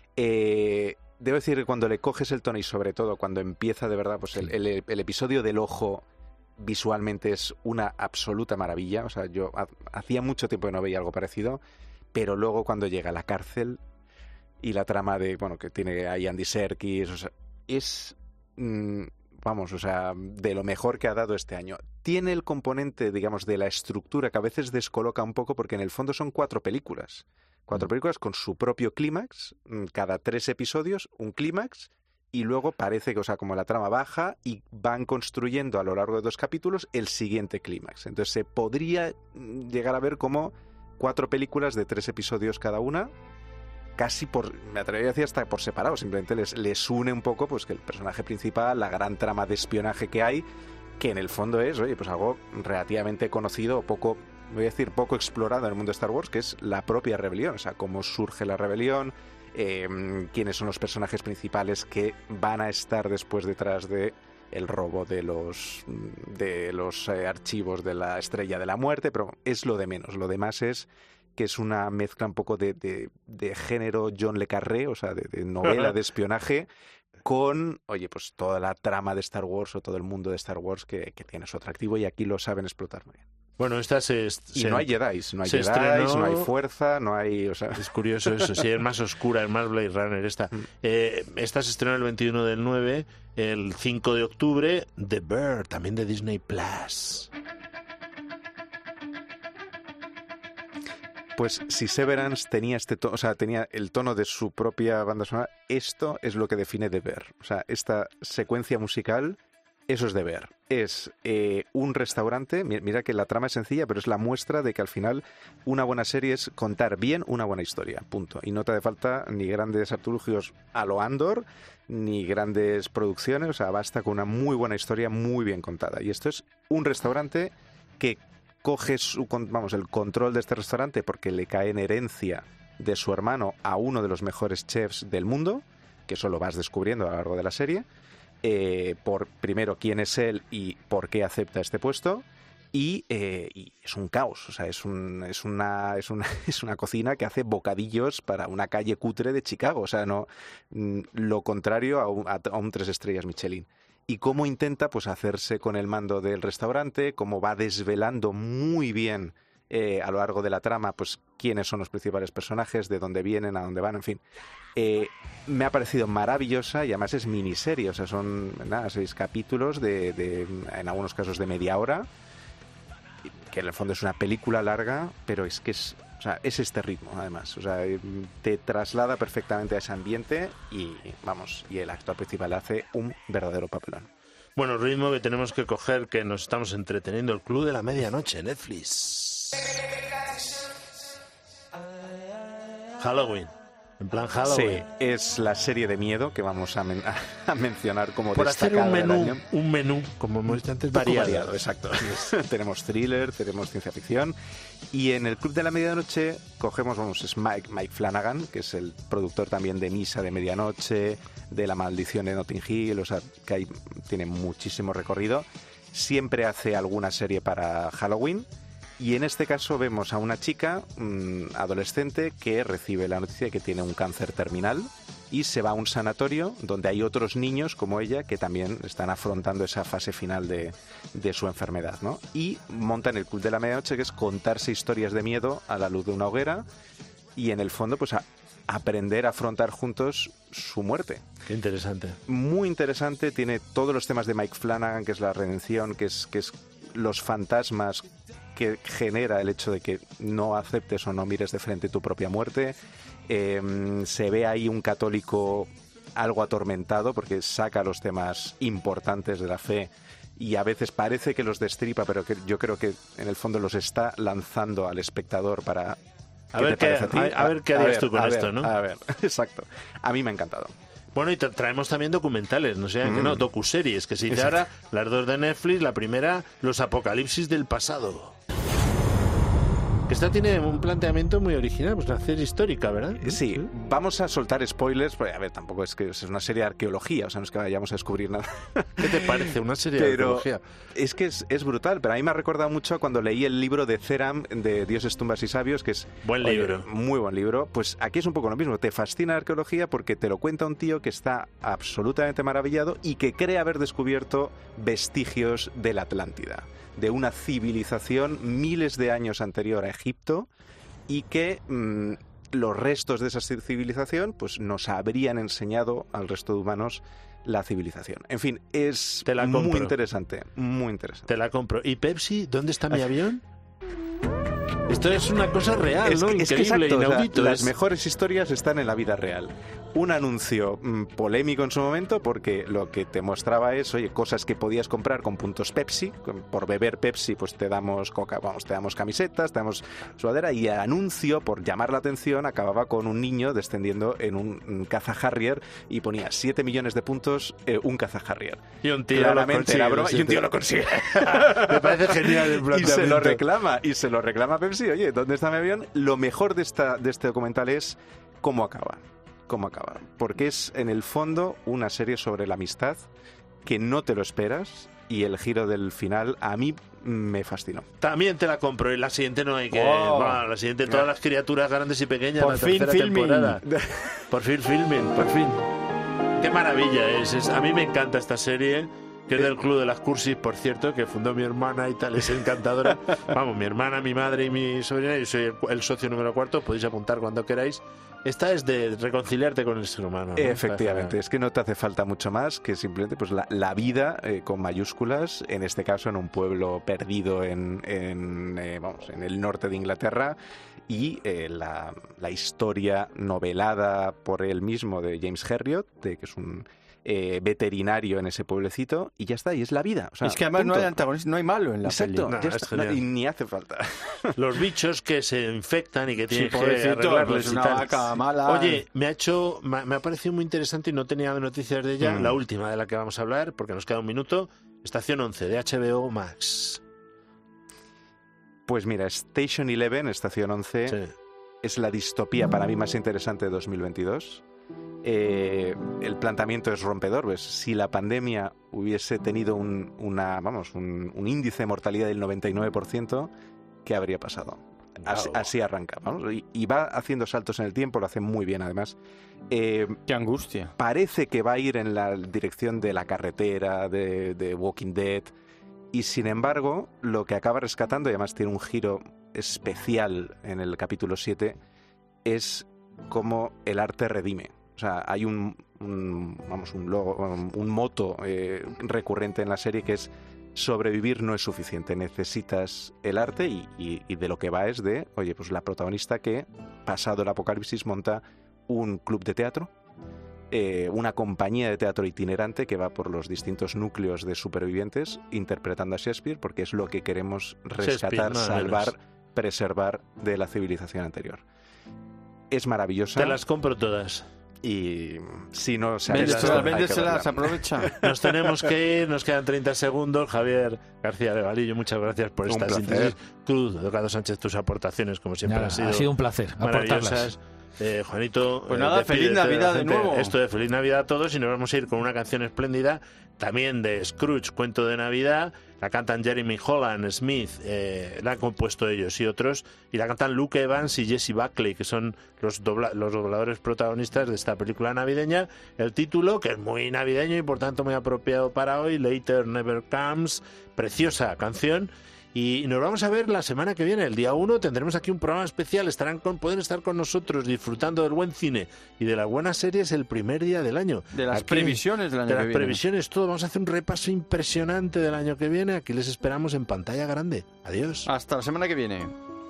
Eh, debo decir que cuando le coges el tono y sobre todo cuando empieza de verdad, pues el, el, el episodio del ojo visualmente es una absoluta maravilla. O sea, yo ha, hacía mucho tiempo que no veía algo parecido, pero luego cuando llega a la cárcel y la trama de, bueno, que tiene ahí Andy Serkis, o sea, es, mmm, vamos, o sea, de lo mejor que ha dado este año. Tiene el componente, digamos, de la estructura que a veces descoloca un poco porque en el fondo son cuatro películas. Cuatro mm. películas con su propio clímax, cada tres episodios un clímax, y luego parece que, o sea, como la trama baja y van construyendo a lo largo de dos capítulos el siguiente clímax. Entonces se podría llegar a ver como cuatro películas de tres episodios cada una, casi por, me atrevería a decir hasta por separado, simplemente les, les une un poco pues que el personaje principal, la gran trama de espionaje que hay, que en el fondo es, oye, pues algo relativamente conocido o poco, voy a decir, poco explorado en el mundo de Star Wars, que es la propia rebelión, o sea, cómo surge la rebelión, eh, quiénes son los personajes principales que van a estar después detrás de el robo de los de los eh, archivos de la Estrella de la Muerte, pero es lo de menos, lo demás es que es una mezcla un poco de, de, de género John le Carré, o sea, de, de novela de espionaje, con, oye, pues toda la trama de Star Wars o todo el mundo de Star Wars que, que tiene su atractivo y aquí lo saben explotar muy bien. Bueno, esta se... Y se, no hay Jedi, no hay Jedi, estrenó... no hay fuerza, no hay... O sea... Es curioso eso, sí, es más oscura, es más Blade Runner esta. Eh, esta se estrenó el veintiuno del nueve, el cinco de octubre, The Bear, también de Disney Plus. Pues si Severance tenía este tono, o sea, tenía el tono de su propia banda sonora, esto es lo que define The Bear. O sea, esta secuencia musical, eso es The Bear. Es eh, un restaurante, mira que la trama es sencilla, pero es la muestra de que al final una buena serie es contar bien una buena historia, punto. Y no te hace falta ni grandes artilugios a lo Andor, ni grandes producciones, o sea, basta con una muy buena historia muy bien contada. Y esto es un restaurante que coge su, vamos, el control de este restaurante porque le cae en herencia de su hermano a uno de los mejores chefs del mundo, que eso lo vas descubriendo a lo largo de la serie, eh, por primero quién es él y por qué acepta este puesto, y, eh, y es un caos, o sea, es, un, es, una, es, una, es una cocina que hace bocadillos para una calle cutre de Chicago, o sea, no lo contrario a un, a un tres estrellas Michelin. Y cómo intenta pues hacerse con el mando del restaurante, cómo va desvelando muy bien eh, a lo largo de la trama pues quiénes son los principales personajes, de dónde vienen, a dónde van, en fin. Eh, me ha parecido maravillosa y además es miniserie, o sea, son nada, seis capítulos, de, de, en algunos casos de media hora, que en el fondo es una película larga, pero es que es... O sea, es este ritmo, además. O sea, te traslada perfectamente a ese ambiente y, vamos, y el actor principal hace un verdadero papelón. Bueno, ritmo que tenemos que coger, que nos estamos entreteniendo. El Club de la Medianoche, Netflix. Halloween. En plan Halloween. Sí, es la serie de miedo que vamos a, men a mencionar como Por hacer un destacada del menú, año. un menú, como hemos dicho antes, Un poco variado. variado, exacto. Tenemos thriller, tenemos ciencia ficción. Y en el Club de la Medianoche cogemos, vamos, es Mike, Mike Flanagan, que es el productor también de Misa de Medianoche, de La Maldición de Notting Hill, o sea, que hay, tiene muchísimo recorrido. Siempre hace alguna serie para Halloween. Y en este caso vemos a una chica, mmm, adolescente, que recibe la noticia de que tiene un cáncer terminal y se va a un sanatorio donde hay otros niños como ella que también están afrontando esa fase final de, de su enfermedad, ¿no? Y montan el Club de la Medianoche, que es contarse historias de miedo a la luz de una hoguera y en el fondo pues a aprender a afrontar juntos su muerte. Qué interesante. Muy interesante, tiene todos los temas de Mike Flanagan, que es la redención, que es, que es los fantasmas que genera el hecho de que no aceptes o no mires de frente tu propia muerte. Eh, se ve ahí un católico algo atormentado porque saca los temas importantes de la fe y a veces parece que los destripa, pero que yo creo que en el fondo los está lanzando al espectador para... A ver, qué, a, ti? a, a ver qué harías a ver, tú con esto, ver, ¿no? A ver, exacto. A mí me ha encantado. Bueno, y tra traemos también documentales, no sé, mm. que no, docuseries, que se dice ahora, las dos de Netflix, la primera, Los Apocalipsis del Pasado. Que esta tiene un planteamiento muy original, pues una serie histórica, ¿verdad? Sí, vamos a soltar spoilers, porque a ver, tampoco es que es una serie de arqueología, o sea, no es que vayamos a descubrir nada. ¿Qué te parece una serie pero de arqueología? Es que es, es brutal, pero a mí me ha recordado mucho cuando leí el libro de Ceram, de Dioses, Tumbas y Sabios, que es... Buen libro. Oye, muy buen libro. Pues aquí es un poco lo mismo, te fascina la arqueología porque te lo cuenta un tío que está absolutamente maravillado y que cree haber descubierto vestigios de la Atlántida, de una civilización miles de años anterior a Egipto y que mmm, los restos de esa civilización pues nos habrían enseñado al resto de humanos la civilización. En fin, es Te la muy compro. interesante, muy interesante. Te la compro. ¿Y Pepsi? ¿Dónde está mi avión? Esto es una cosa real, es ¿no? que, es que Increíble, exacto, inaudito. O sea, las es... mejores historias están en la vida real. Un anuncio mmm, polémico en su momento porque lo que te mostraba es, oye, cosas que podías comprar con puntos Pepsi. Por beber Pepsi, pues te damos coca, vamos, te damos camisetas, te damos sudadera. Y el anuncio, por llamar la atención, acababa con un niño descendiendo en un, un caza Harrier y ponía siete millones de puntos, eh, un caza Harrier. Y un tío Claramente lo era broma, y un tío lo consigue. Me parece genial el planteamiento. Y se lo reclama, y se lo reclama Pepsi. Oye, ¿dónde está mi avión? Lo mejor de, esta, de este documental es cómo acaba. Cómo acaba. Porque es, en el fondo, una serie sobre la amistad que no te lo esperas y el giro del final a mí me fascinó. También te la compro y la siguiente no hay que... Oh. Bueno, la siguiente, todas las criaturas grandes y pequeñas, Por la fin tercera filming. temporada. Por fin filming, por fin. Qué maravilla es, es. A mí me encanta esta serie, que es del Club de las Cursis, por cierto, que fundó mi hermana y tal, es encantadora. Vamos, mi hermana, mi madre y mi sobrina, yo soy el, el socio número cuarto, podéis apuntar cuando queráis. Esta es de reconciliarte con el ser humano, ¿no? Efectivamente, es que no te hace falta mucho más que simplemente pues la, la vida eh, con mayúsculas, en este caso en un pueblo perdido en, en, eh, vamos, en el norte de Inglaterra, y eh, la, la historia novelada por él mismo de James Herriot, de, que es un eh, veterinario en ese pueblecito, y ya está, y es la vida. O sea, es que además punto. no hay antagonista, no hay malo en la Exacto, peli. No, ya es está, genial. no, y ni hace falta. Los bichos que se infectan y que tienen Sí, que pobrecito, arreglarlos es y una tal. vaca mala. Oye, me ha hecho, me, me ha parecido muy interesante y no tenía noticias de ella. Mm. La última de la que vamos a hablar, porque nos queda un minuto. Estación once de H B O Max. Pues mira, Station Eleven, Estación once, Sí. es la distopía para mí más interesante de dos mil veintidós. Eh, el planteamiento es rompedor. ¿Ves? Si la pandemia hubiese tenido un, una, vamos, un, un índice de mortalidad del noventa y nueve por ciento, ¿qué habría pasado? Así, Wow. así arranca. Vamos, y, y va haciendo saltos en el tiempo, lo hace muy bien además. Eh, Qué angustia. parece que va a ir en la dirección de la carretera, de, de Walking Dead, y sin embargo, lo que acaba rescatando, y además tiene un giro especial en el capítulo siete, es cómo el arte redime. O sea, hay un, un vamos, un logo, un moto eh, recurrente en la serie que es: sobrevivir no es suficiente, necesitas el arte, y, y, y de lo que va es de, oye, pues la protagonista que, pasado el apocalipsis, monta un club de teatro, eh, una compañía de teatro itinerante que va por los distintos núcleos de supervivientes interpretando a Shakespeare, porque es lo que queremos rescatar, Shakespeare, nada salvar, menos. preservar de la civilización anterior. es maravillosa. Te las compro todas. Y si no se Véndeselas, véndeselas, aprovecha. Nos tenemos que ir, nos quedan treinta segundos. Javier García de Valillo, muchas gracias por esta síntesis. Cruz, Eduardo Sánchez, tus aportaciones, como siempre, Nada, han sido, ha sido un placer aportarlas. Eh, Juanito, pues nada, eh, feliz Navidad de nuevo. Esto de feliz Navidad a todos, y nos vamos a ir con una canción espléndida también de Scrooge, Cuento de Navidad. La cantan Jeremy Holland Smith, eh, la han compuesto ellos y otros, y la cantan Luke Evans y Jessie Buckley, que son los, dobla, los dobladores protagonistas de esta película navideña. El título, que es muy navideño y por tanto muy apropiado para hoy, Later Never Comes, preciosa canción. Y nos vamos a ver la semana que viene, el día uno, tendremos aquí un programa especial, estarán con, pueden estar con nosotros disfrutando del buen cine y de las buenas series el primer día del año. De las aquí, previsiones del año de que las viene. previsiones, todo. Vamos a hacer un repaso impresionante del año que viene. Aquí les esperamos en pantalla grande. Adiós. Hasta la semana que viene.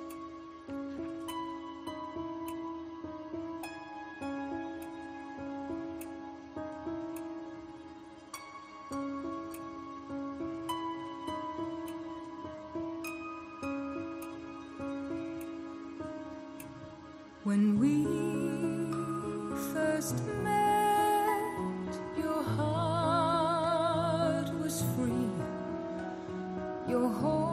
When we first met, your heart was free, your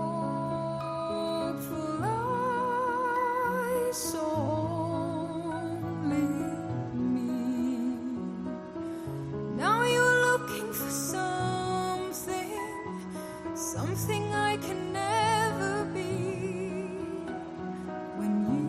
hopeful eyes saw only me. Now you're looking for something, something I can never be. When you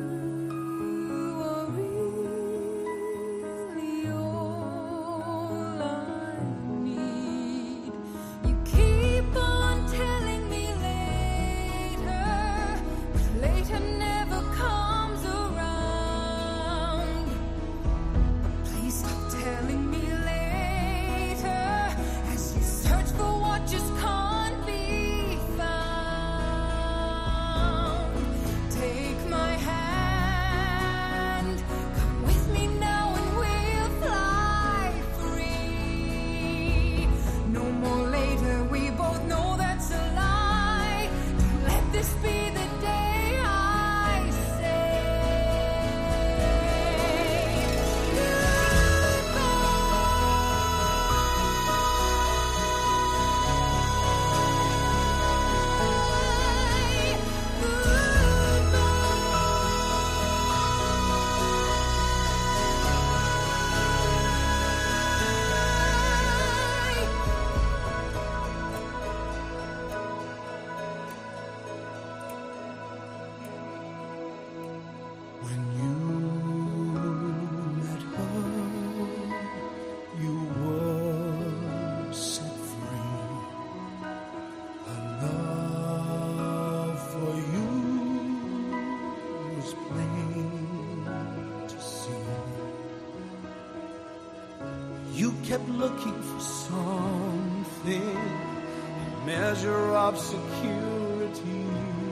You kept looking for something, a measure of security,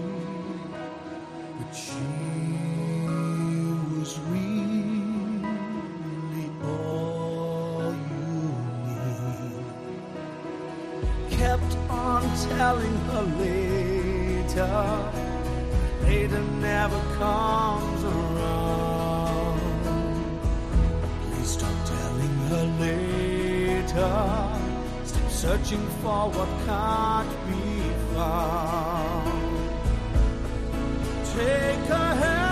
but she was really all you need. Kept on telling her later, later never comes around. Please stop telling her later. Stop searching for what can't be found. Take her hand.